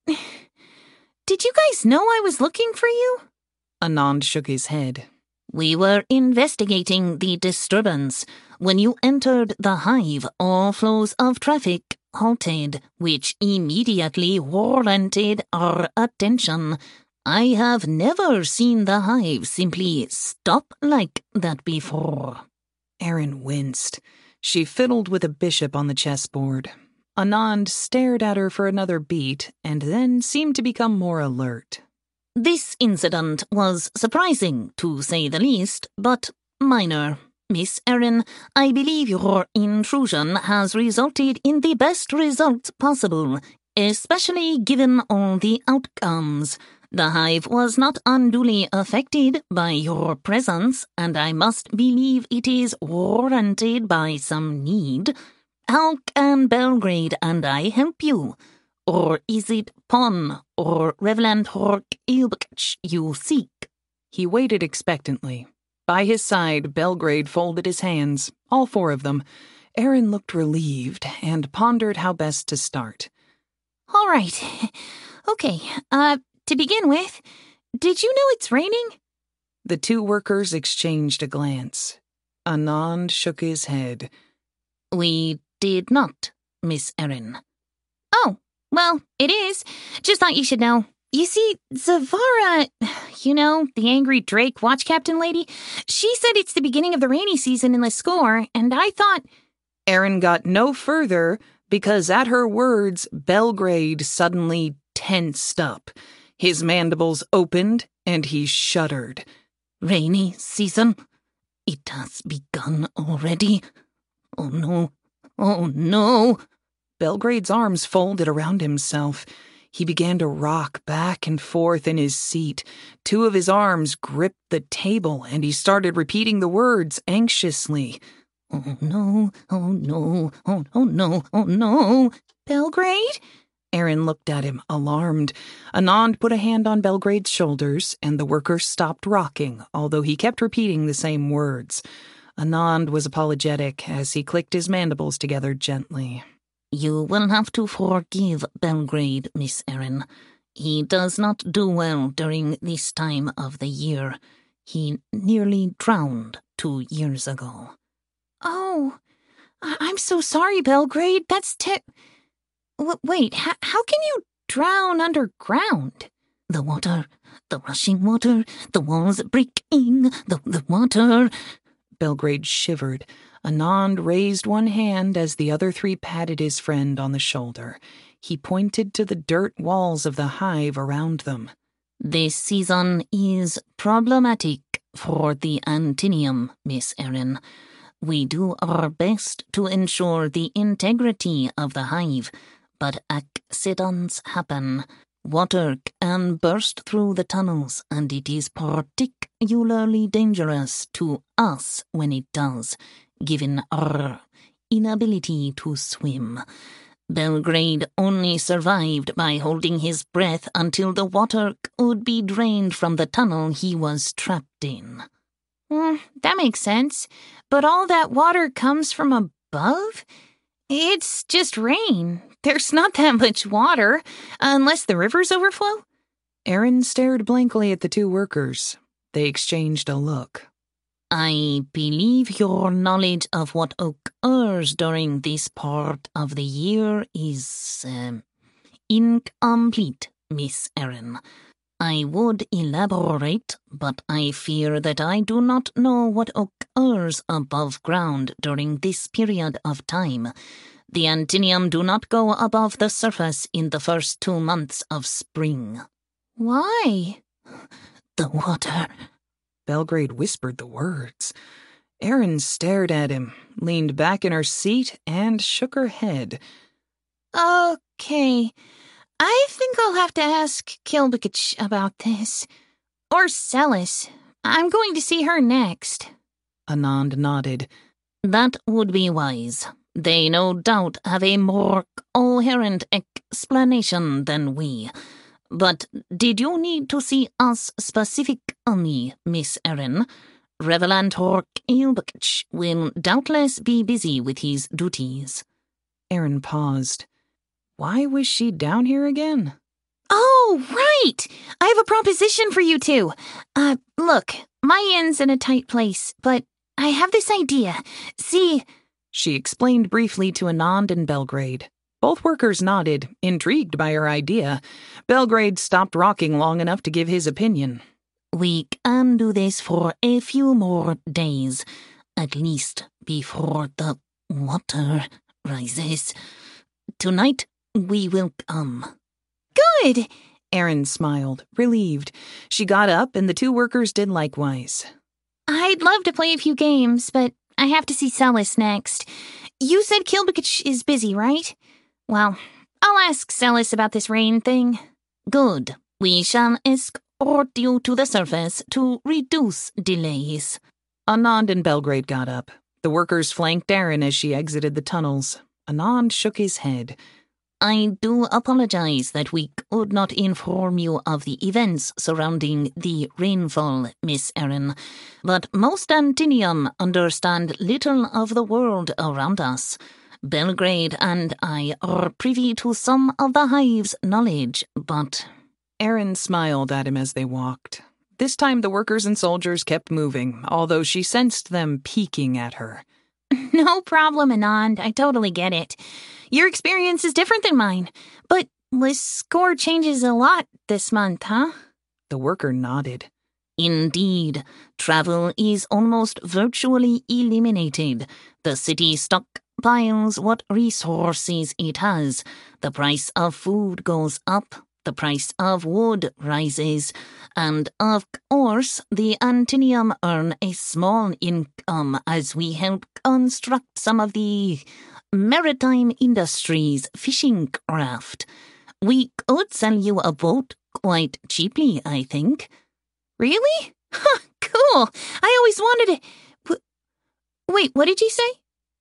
Did you guys know I was looking for you? Anand shook his head. We were investigating the disturbance. When you entered the hive, all flows of traffic halted, which immediately warranted our attention. I have never seen the hive simply stop like that before. Erin winced. She fiddled with a bishop on the chessboard. Anand stared at her for another beat and then seemed to become more alert. This incident was surprising, to say the least, but minor. Miss Erin, I believe your intrusion has resulted in the best results possible, especially given all the outcomes. The hive was not unduly affected by your presence, and I must believe it is warranted by some need. How can Belgrade and I help you? Or is it Pon or Revelant Hork Ilbkch you seek? He waited expectantly. By his side, Belgrade folded his hands, all four of them. Erin looked relieved and pondered how best to start. All right. Okay, to begin with, did you know it's raining? The two workers exchanged a glance. Anand shook his head. We did not, Miss Erin. Oh, well, it is. Just thought you should know. You see, Zavara, you know, the angry Drake watch captain lady, she said it's the beginning of the rainy season in the score, and I thought... Erin got no further because at her words, Belgrade suddenly tensed up. His mandibles opened and he shuddered. Rainy season? It has begun already? Oh no. Oh no. Belgrade's arms folded around himself. He began to rock back and forth in his seat. Two of his arms gripped the table, and he started repeating the words anxiously. Oh no, oh no, oh no, oh no. Belgrade? Aaron looked at him, alarmed. Anand put a hand on Belgrade's shoulders, and the worker stopped rocking, although he kept repeating the same words. Anand was apologetic as he clicked his mandibles together gently. You will have to forgive Belgrade, Miss Erin. He does not do well during this time of the year. He nearly drowned 2 years ago. Oh, I'm so sorry, Belgrade. That's Wait, how can you drown underground? The water, the rushing water, the walls breaking, the water. Belgrade shivered. Anand raised one hand as the other three patted his friend on the shoulder. He pointed to the dirt walls of the hive around them. This season is problematic for the Antinium, Miss Erin. We do our best to ensure the integrity of the hive, but accidents happen. Water can burst through the tunnels, and it is particularly dangerous to us when it does, given our inability to swim. Belgrade only survived by holding his breath until the water could be drained from the tunnel he was trapped in. That makes sense. But all that water comes from above? It's just rain. There's not that much water, unless the rivers overflow. Aaron stared blankly at the two workers. They exchanged a look. I believe your knowledge of what occurs during this part of the year is incomplete, Miss Erin. I would elaborate, but I fear that I do not know what occurs above ground during this period of time. The Antinium do not go above the surface in the first 2 months of spring. Why? The water. Belgrade whispered the words. Aaron stared at him, leaned back in her seat, and shook her head. Okay, I think I'll have to ask Kilbikich about this. Or Celis. I'm going to see her next. Anand nodded. That would be wise. They no doubt have a more coherent explanation than we. But did you need to see us specifically, Miss Erin? Revelantor Kilbikich will doubtless be busy with his duties. Aaron paused. Why was she down here again? Oh, right! I have a proposition for you two. Look, my end's in a tight place, but I have this idea. See... She explained briefly to Anand and Belgrade. Both workers nodded, intrigued by her idea. Belgrade stopped rocking long enough to give his opinion. We can do this for a few more days, at least before the water rises. Tonight we will come. Good! Aaron smiled, relieved. She got up, and the two workers did likewise. I'd love to play a few games, but I have to see Celis next. You said Kilbikich is busy, right? Well, I'll ask Celis about this rain thing. Good. We shall escort you to the surface to reduce delays. Anand and Belgrade got up. The workers flanked Aaron as she exited the tunnels. Anand shook his head. I do apologize that we could not inform you of the events surrounding the rainfall, Miss Erin, but most Antinium understand little of the world around us. Belgrade and I are privy to some of the hive's knowledge, but... Aaron smiled at him as they walked. This time the workers and soldiers kept moving, although she sensed them peeking at her. No problem, Anand. I totally get it. Your experience is different than mine. But the score changes a lot this month, huh? The worker nodded. Indeed. Travel is almost virtually eliminated. The city stockpiles what resources it has. The price of food goes up. The price of wood rises, and of course the Antinium earn a small income as we help construct some of the Maritime Industries fishing craft. We could sell you a boat quite cheaply, I think. Really? Huh, cool. I always wanted it. Wait, what did you say?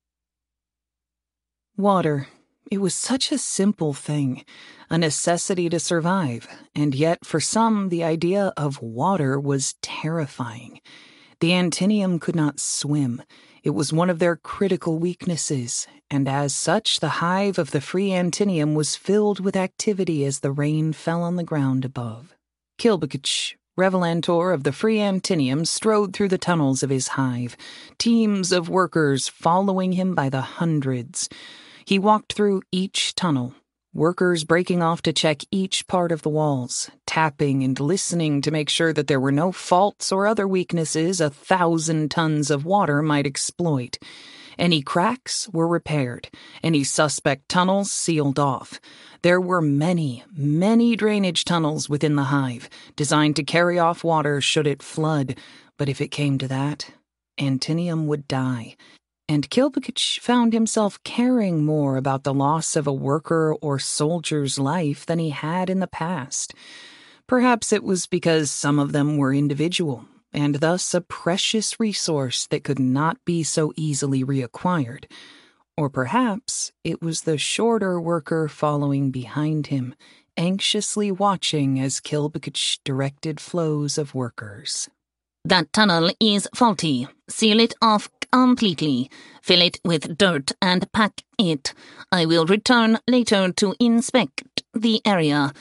Water. It was such a simple thing, a necessity to survive, and yet for some the idea of water was terrifying. The Antinium could not swim. It was one of their critical weaknesses, and as such the hive of the free Antinium was filled with activity as the rain fell on the ground above. Kilbekich, Revelantor of the free Antinium, strode through the tunnels of his hive, teams of workers following him by the hundreds. He walked through each tunnel, workers breaking off to check each part of the walls, tapping and listening to make sure that there were no faults or other weaknesses 1,000 tons of water might exploit. Any cracks were repaired, any suspect tunnels sealed off. There were many, many drainage tunnels within the hive, designed to carry off water should it flood, but if it came to that, Antinium would die. And Kilbekich found himself caring more about the loss of a worker or soldier's life than he had in the past. Perhaps it was because some of them were individual, and thus a precious resource that could not be so easily reacquired. Or perhaps it was the shorter worker following behind him, anxiously watching as Kilbekich directed flows of workers. That tunnel is faulty. Seal it off completely. Fill it with dirt and pack it. I will return later to inspect the area.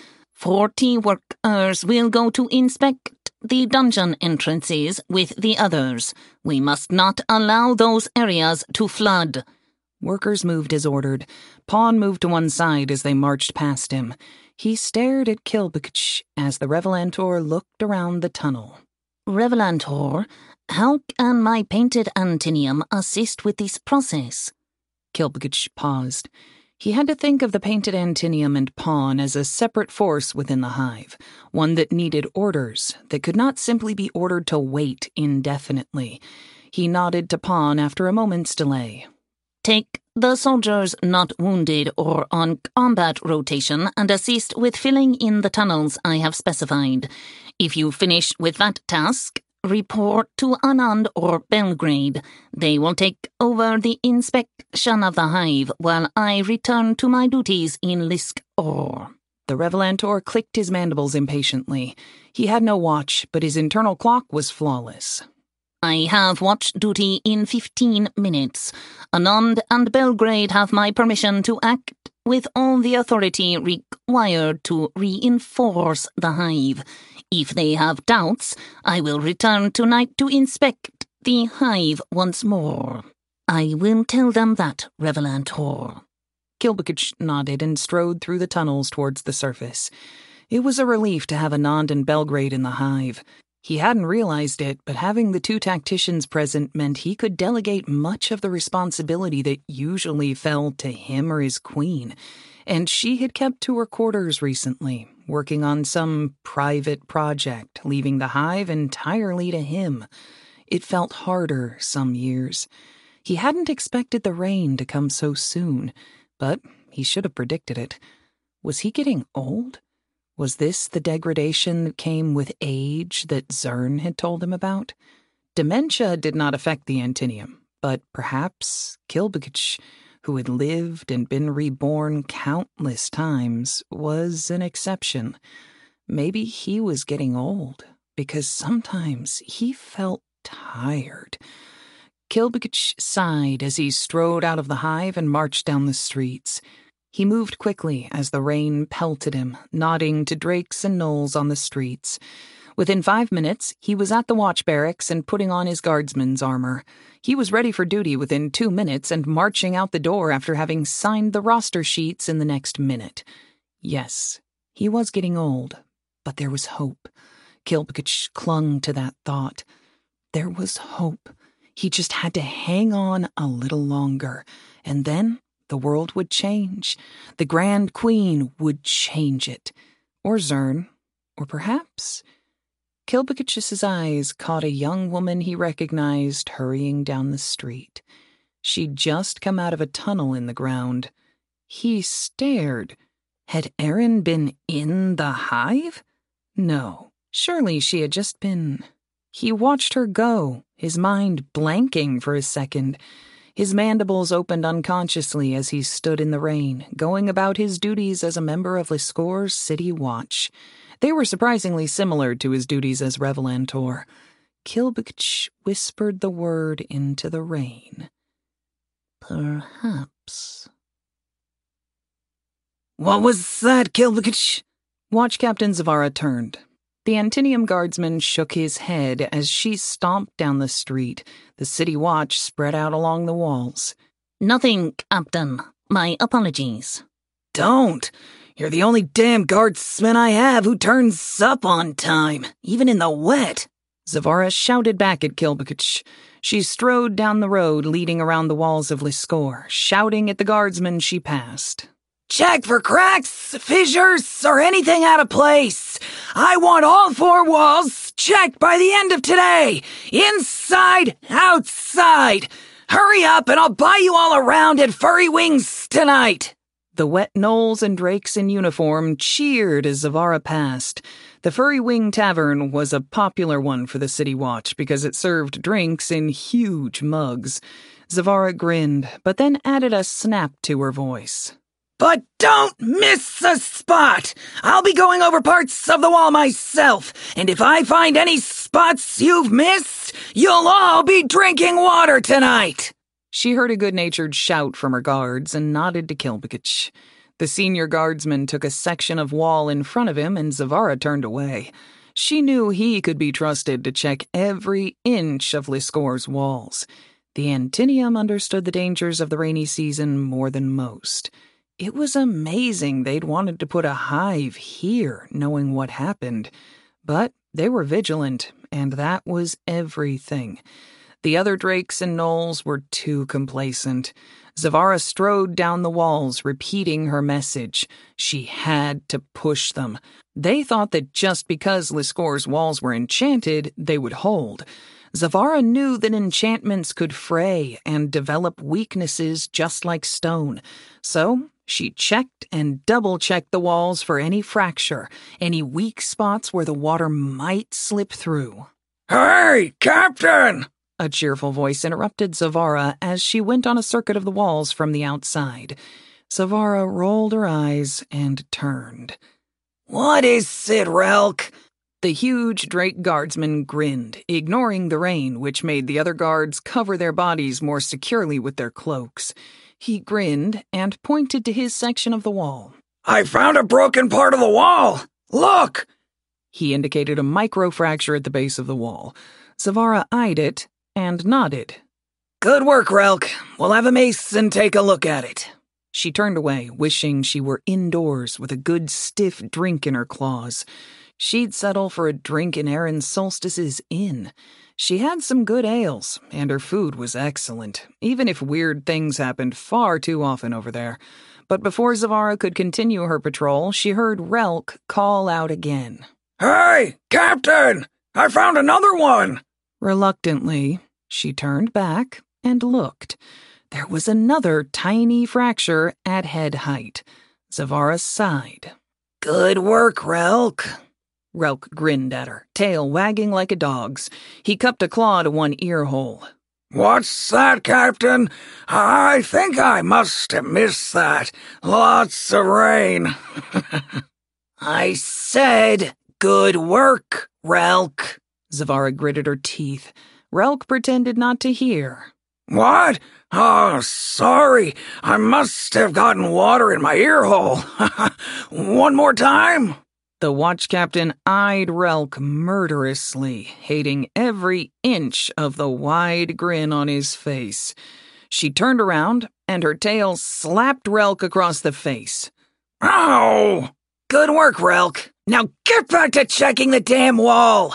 40 workers will go to inspect the dungeon entrances with the others. We must not allow those areas to flood. Workers moved as ordered. Pawn moved to one side as they marched past him. He stared at Kilbekich as the Revelantor looked around the tunnel. Revelantor, how can my painted Antinium assist with this process? Kilbekich paused. He had to think of the painted Antinium and Pawn as a separate force within the hive, one that needed orders, that could not simply be ordered to wait indefinitely. He nodded to Pawn after a moment's delay. Take the soldiers not wounded or on combat rotation and assist with filling in the tunnels I have specified. If you finish with that task, report to Anand or Belgrade. They will take over the inspection of the hive while I return to my duties in Lisk-Or. The Revelantor clicked his mandibles impatiently. He had no watch, but his internal clock was flawless. I have watch duty in 15 minutes. Anand and Belgrade have my permission to act with all the authority required to reinforce the hive. If they have doubts, I will return tonight to inspect the hive once more. I will tell them that, Revelantor. Kilbekich nodded and strode through the tunnels towards the surface. It was a relief to have Anand and Belgrade in the hive. He hadn't realized it, but having the two tacticians present meant he could delegate much of the responsibility that usually fell to him or his queen, and she had kept to her quarters recently, working on some private project, leaving the hive entirely to him. It felt harder some years. He hadn't expected the rain to come so soon, but he should have predicted it. Was he getting old? Was this the degradation that came with age that Zern had told him about? Dementia did not affect the Antinium, but perhaps Kilbekich, who had lived and been reborn countless times, was an exception. Maybe he was getting old, because sometimes he felt tired. Kilbekich sighed as he strode out of the hive and marched down the streets. He moved quickly as the rain pelted him, nodding to drakes and gnolls on the streets. Within 5 minutes, he was at the watch barracks and putting on his guardsman's armor. He was ready for duty within 2 minutes and marching out the door after having signed the roster sheets in the next minute. Yes, he was getting old, but there was hope. Kilbekich clung to that thought. There was hope. He just had to hang on a little longer, and then the world would change. The Grand Queen would change it. Or Zern. Or perhaps... Kilbekich's eyes caught a young woman he recognized hurrying down the street. She'd just come out of a tunnel in the ground. He stared. Had Erin been in the hive? No, surely she had just been... He watched her go, his mind blanking for a second. His mandibles opened unconsciously as he stood in the rain, going about his duties as a member of Liscor's City Watch. They were surprisingly similar to his duties as Revelantor. Kilbich whispered the word into the rain. Perhaps. What was that, Kilbich? Watch Captain Zavara turned. The Antinium guardsman shook his head as she stomped down the street, the city watch spread out along the walls. Nothing, Captain. My apologies. Don't. You're the only damn guardsman I have who turns up on time, even in the wet. Zavara shouted back at Kilbich. She strode down the road leading around the walls of Liscor, shouting at the guardsmen she passed. Check for cracks, fissures, or anything out of place. I want all 4 walls checked by the end of today. Inside, outside. Hurry up and I'll buy you all a round at Furry Wings tonight. The wet gnolls and drakes in uniform cheered as Zavara passed. The Furry Wing Tavern was a popular one for the City Watch because it served drinks in huge mugs. Zavara grinned, but then added a snap to her voice. But don't miss a spot! I'll be going over parts of the wall myself, and if I find any spots you've missed, you'll all be drinking water tonight! She heard a good-natured shout from her guards and nodded to Kilbich. The senior guardsman took a section of wall in front of him, and Zavara turned away. She knew he could be trusted to check every inch of Liscor's walls. The Antinium understood the dangers of the rainy season more than most. It was amazing they'd wanted to put a hive here, knowing what happened. But they were vigilant, and that was everything. The other drakes and gnolls were too complacent. Zavara strode down the walls, repeating her message. She had to push them. They thought that just because Liscor's walls were enchanted, they would hold. Zavara knew that enchantments could fray and develop weaknesses just like stone. So she checked and double-checked the walls for any fracture, any weak spots where the water might slip through. Hey, Captain! A cheerful voice interrupted Zavara as she went on a circuit of the walls from the outside. Zavara rolled her eyes and turned. What is it, Relk? The huge drake guardsman grinned, ignoring the rain, which made the other guards cover their bodies more securely with their cloaks. He grinned and pointed to his section of the wall. I found a broken part of the wall! Look! He indicated a microfracture at the base of the wall. Zavara eyed it and nodded. Good work, Relk. We'll have a mason take a look at it. She turned away, wishing she were indoors with a good stiff drink in her claws. She'd settle for a drink in Aaron Solstice's inn. She had some good ales, and her food was excellent, even if weird things happened far too often over there. But before Zavara could continue her patrol, she heard Relk call out again. Hey, Captain! I found another one! Reluctantly, she turned back and looked. There was another tiny fracture at head height. Zavara sighed. Good work, Relk. Relk grinned at her, tail wagging like a dog's. He cupped a claw to one ear hole. What's that, Captain? I think I must have missed that. Lots of rain. I said, good work, Relk. Zavara gritted her teeth. Relk pretended not to hear. What? Oh, sorry. I must have gotten water in my ear hole. One more time? The watch captain eyed Relk murderously, hating every inch of the wide grin on his face. She turned around, and her tail slapped Relk across the face. Ow! Good work, Relk. Now get back to checking the damn wall!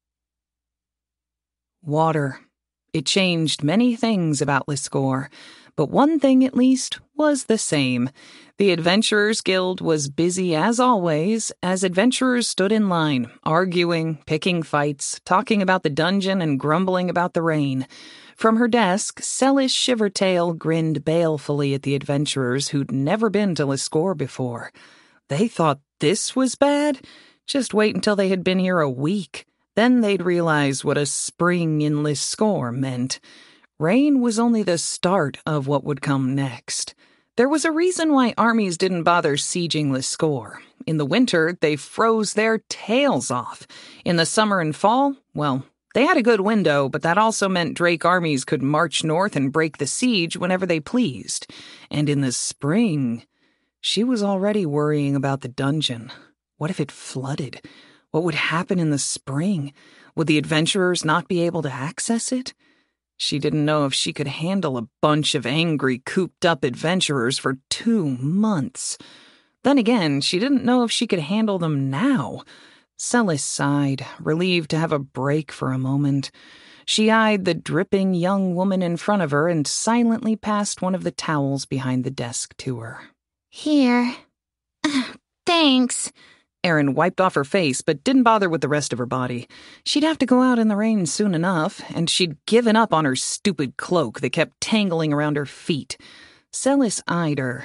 Water. It changed many things about Liscor, But one thing, at least, was the same. The Adventurers Guild was busy as always as adventurers stood in line, arguing, picking fights, talking about the dungeon and grumbling about the rain. From her desk, Celis Shivertail grinned balefully at the adventurers who'd never been to Liscore before. They thought this was bad? Just wait until they had been here a week. Then they'd realize what a spring in Liscore meant. Rain was only the start of what would come next. There was a reason why armies didn't bother sieging Liscore. In the winter, they froze their tails off. In the summer and fall, well, they had a good window, but that also meant Drake armies could march north and break the siege whenever they pleased. And in the spring, she was already worrying about the dungeon. What if it flooded? What would happen in the spring? Would the adventurers not be able to access it? She didn't know if she could handle a bunch of angry, cooped-up adventurers for 2 months. Then again, she didn't know if she could handle them now. Celis sighed, relieved to have a break for a moment. She eyed the dripping young woman in front of her and silently passed one of the towels behind the desk to her. Here. Thanks. Erin wiped off her face, but didn't bother with the rest of her body. She'd have to go out in the rain soon enough, and she'd given up on her stupid cloak that kept tangling around her feet. Celis eyed her.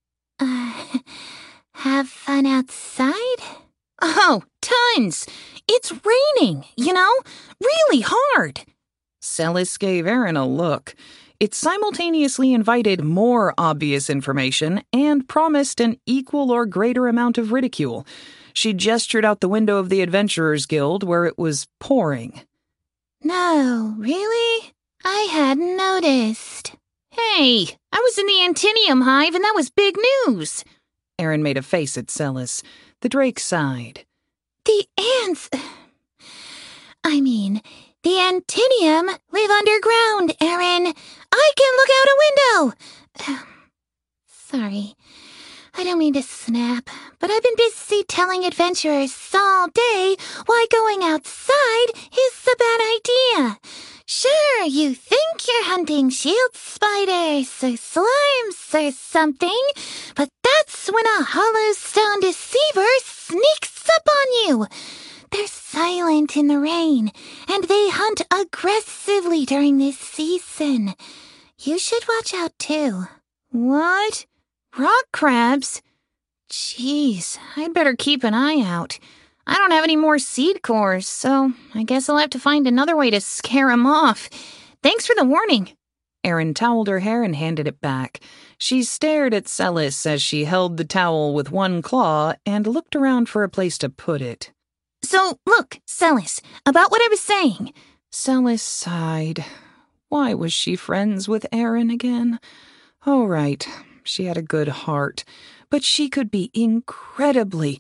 Have fun outside? Oh, tons! It's raining, really hard. Celis gave Erin a look. It simultaneously invited more obvious information and promised an equal or greater amount of ridicule. She gestured out the window of the Adventurers Guild where it was pouring. No, really? I hadn't noticed. Hey, I was in the Antinium Hive and that was big news. Erin made a face at Celis. The Drake sighed. The Antinium live underground, Erin. I can look out a window. Sorry, I don't mean to snap, but I've been busy telling adventurers all day why going outside is a bad idea. Sure, you think you're hunting shield spiders or slimes or something, but that's when a hollow stone deceiver sneaks up on you. They're silent in the rain, and they hunt aggressively during this season. You should watch out, too. What? Rock crabs? Jeez, I'd better keep an eye out. I don't have any more seed cores, so I guess I'll have to find another way to scare 'em off. Thanks for the warning. Erin toweled her hair and handed it back. She stared at Celis as she held the towel with one claw and looked around for a place to put it. So, look, Celis, about what I was saying. Celis sighed. Why was she friends with Erin again? Oh, right. She had a good heart. But she could be incredibly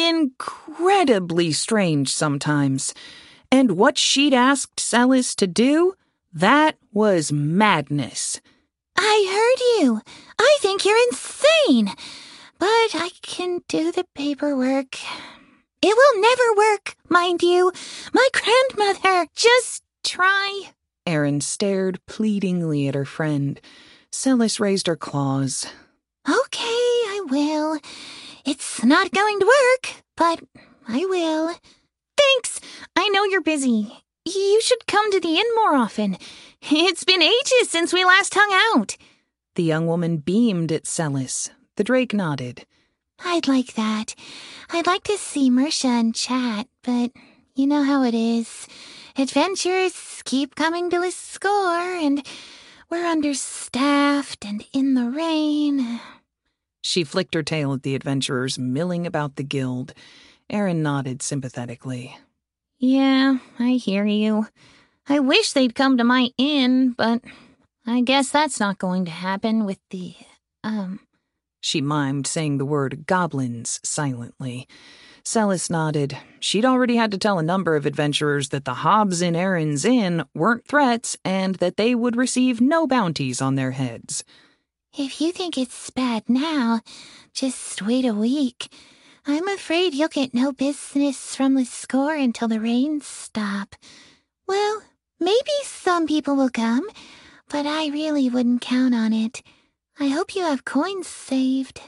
strange sometimes. And what she'd asked Celis to do, that was madness. I heard you. I think you're insane. But I can do the paperwork. It will never work, mind you. My grandmother, just try. Erin stared pleadingly at her friend. Celis raised her claws. Okay, I will. It's not going to work, but I will. Thanks. I know you're busy. You should come to the inn more often. It's been ages since we last hung out. The young woman beamed at Celis. The Drake nodded. I'd like that. I'd like to see Mersha and chat, but you know how it is. Adventurers keep coming to Liscore, and we're understaffed and in the rain. She flicked her tail at the adventurers milling about the guild. Erin nodded sympathetically. Yeah, I hear you. I wish they'd come to my inn, but I guess that's not going to happen with the, She mimed, saying the word goblins silently. Celis nodded. She'd already had to tell a number of adventurers that the Hobbs in Erin's inn weren't threats and that they would receive no bounties on their heads. If you think it's bad now, just wait a week. I'm afraid you'll get no business from Liscore until the rains stop. Well, maybe some people will come, but I really wouldn't count on it. I hope you have coins saved.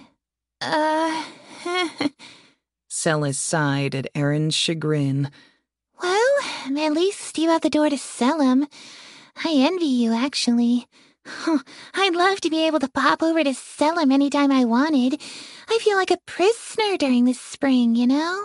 Celis sighed at Erin's chagrin. Well, at least you have the door to sell 'em. I envy you, actually. I'd love to be able to pop over to sell 'em anytime I wanted. I feel like a prisoner during the spring, you know?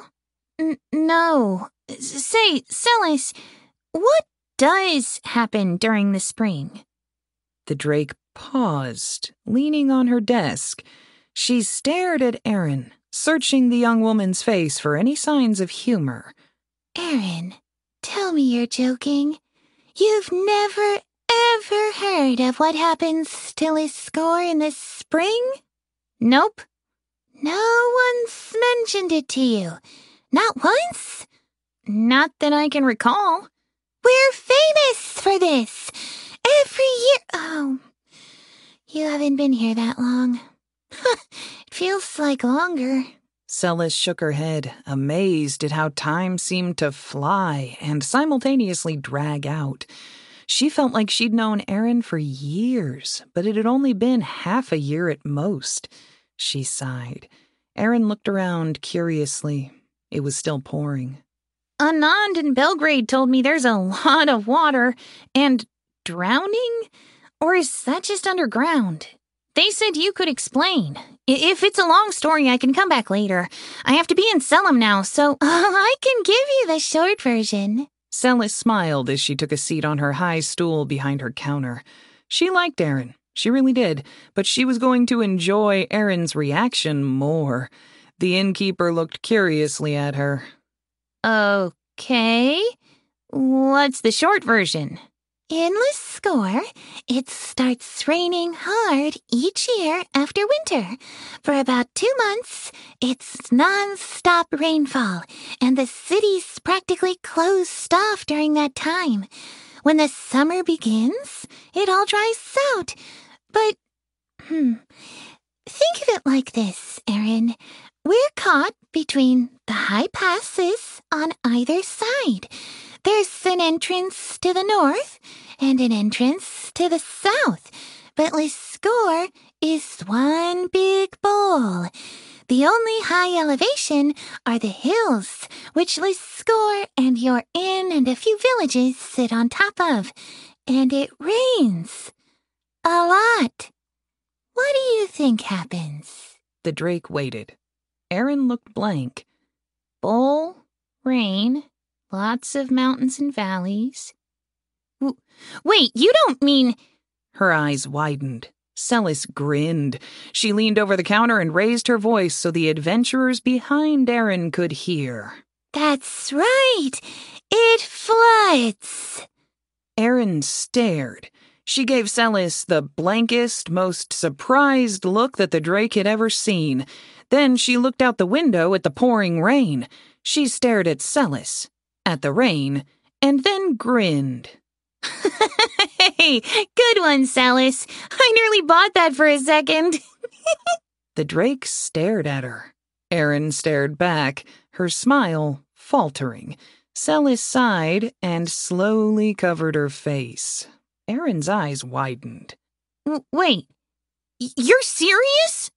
No. Say, Celis, what does happen during the spring? The drake paused, leaning on her desk. She stared at Erin, searching the young woman's face for any signs of humor. Erin, tell me you're joking. You've never, ever heard of what happens to Liscor in the spring? Nope. No one's mentioned it to you. Not once? Not that I can recall. We're famous for this. Every year. Oh, you haven't been here that long. It feels like longer. Celis shook her head, amazed at how time seemed to fly and simultaneously drag out. She felt like she'd known Erin for years, but it had only been half a year at most. She sighed. Erin looked around curiously. It was still pouring. Anand in Belgrade told me there's a lot of water and drowning? Or is that just underground? They said you could explain. If it's a long story, I can come back later. I have to be in Selim now, so I can give you the short version. Celis smiled as she took a seat on her high stool behind her counter. She liked Erin. She really did, but she was going to enjoy Erin's reaction more. The innkeeper looked curiously at her. Okay. What's the short version? In Liscor, it starts raining hard each year after winter. For about 2 months, it's non-stop rainfall, and the city's practically closed off during that time. When the summer begins, it all dries out. But, think of it like this, Erin. We're caught between the high passes on either side. There's an entrance to the north and an entrance to the south, but Liscor is one big bowl. The only high elevation are the hills, which Liscor and your inn and a few villages sit on top of, and it rains. A lot. What do you think happens? The drake waited. Erin looked blank. Bowl, rain, lots of mountains and valleys. Wait, you don't mean... Her eyes widened. Celis grinned. She leaned over the counter and raised her voice so the adventurers behind Erin could hear. That's right. It floods. Erin stared. She gave Celis the blankest, most surprised look that the drake had ever seen. Then she looked out the window at the pouring rain. She stared at Celis, at the rain, and then grinned. Hey, good one, Celis. I nearly bought that for a second. The drake stared at her. Erin stared back, her smile faltering. Celis sighed and slowly covered her face. Erin's eyes widened. Wait, you're serious?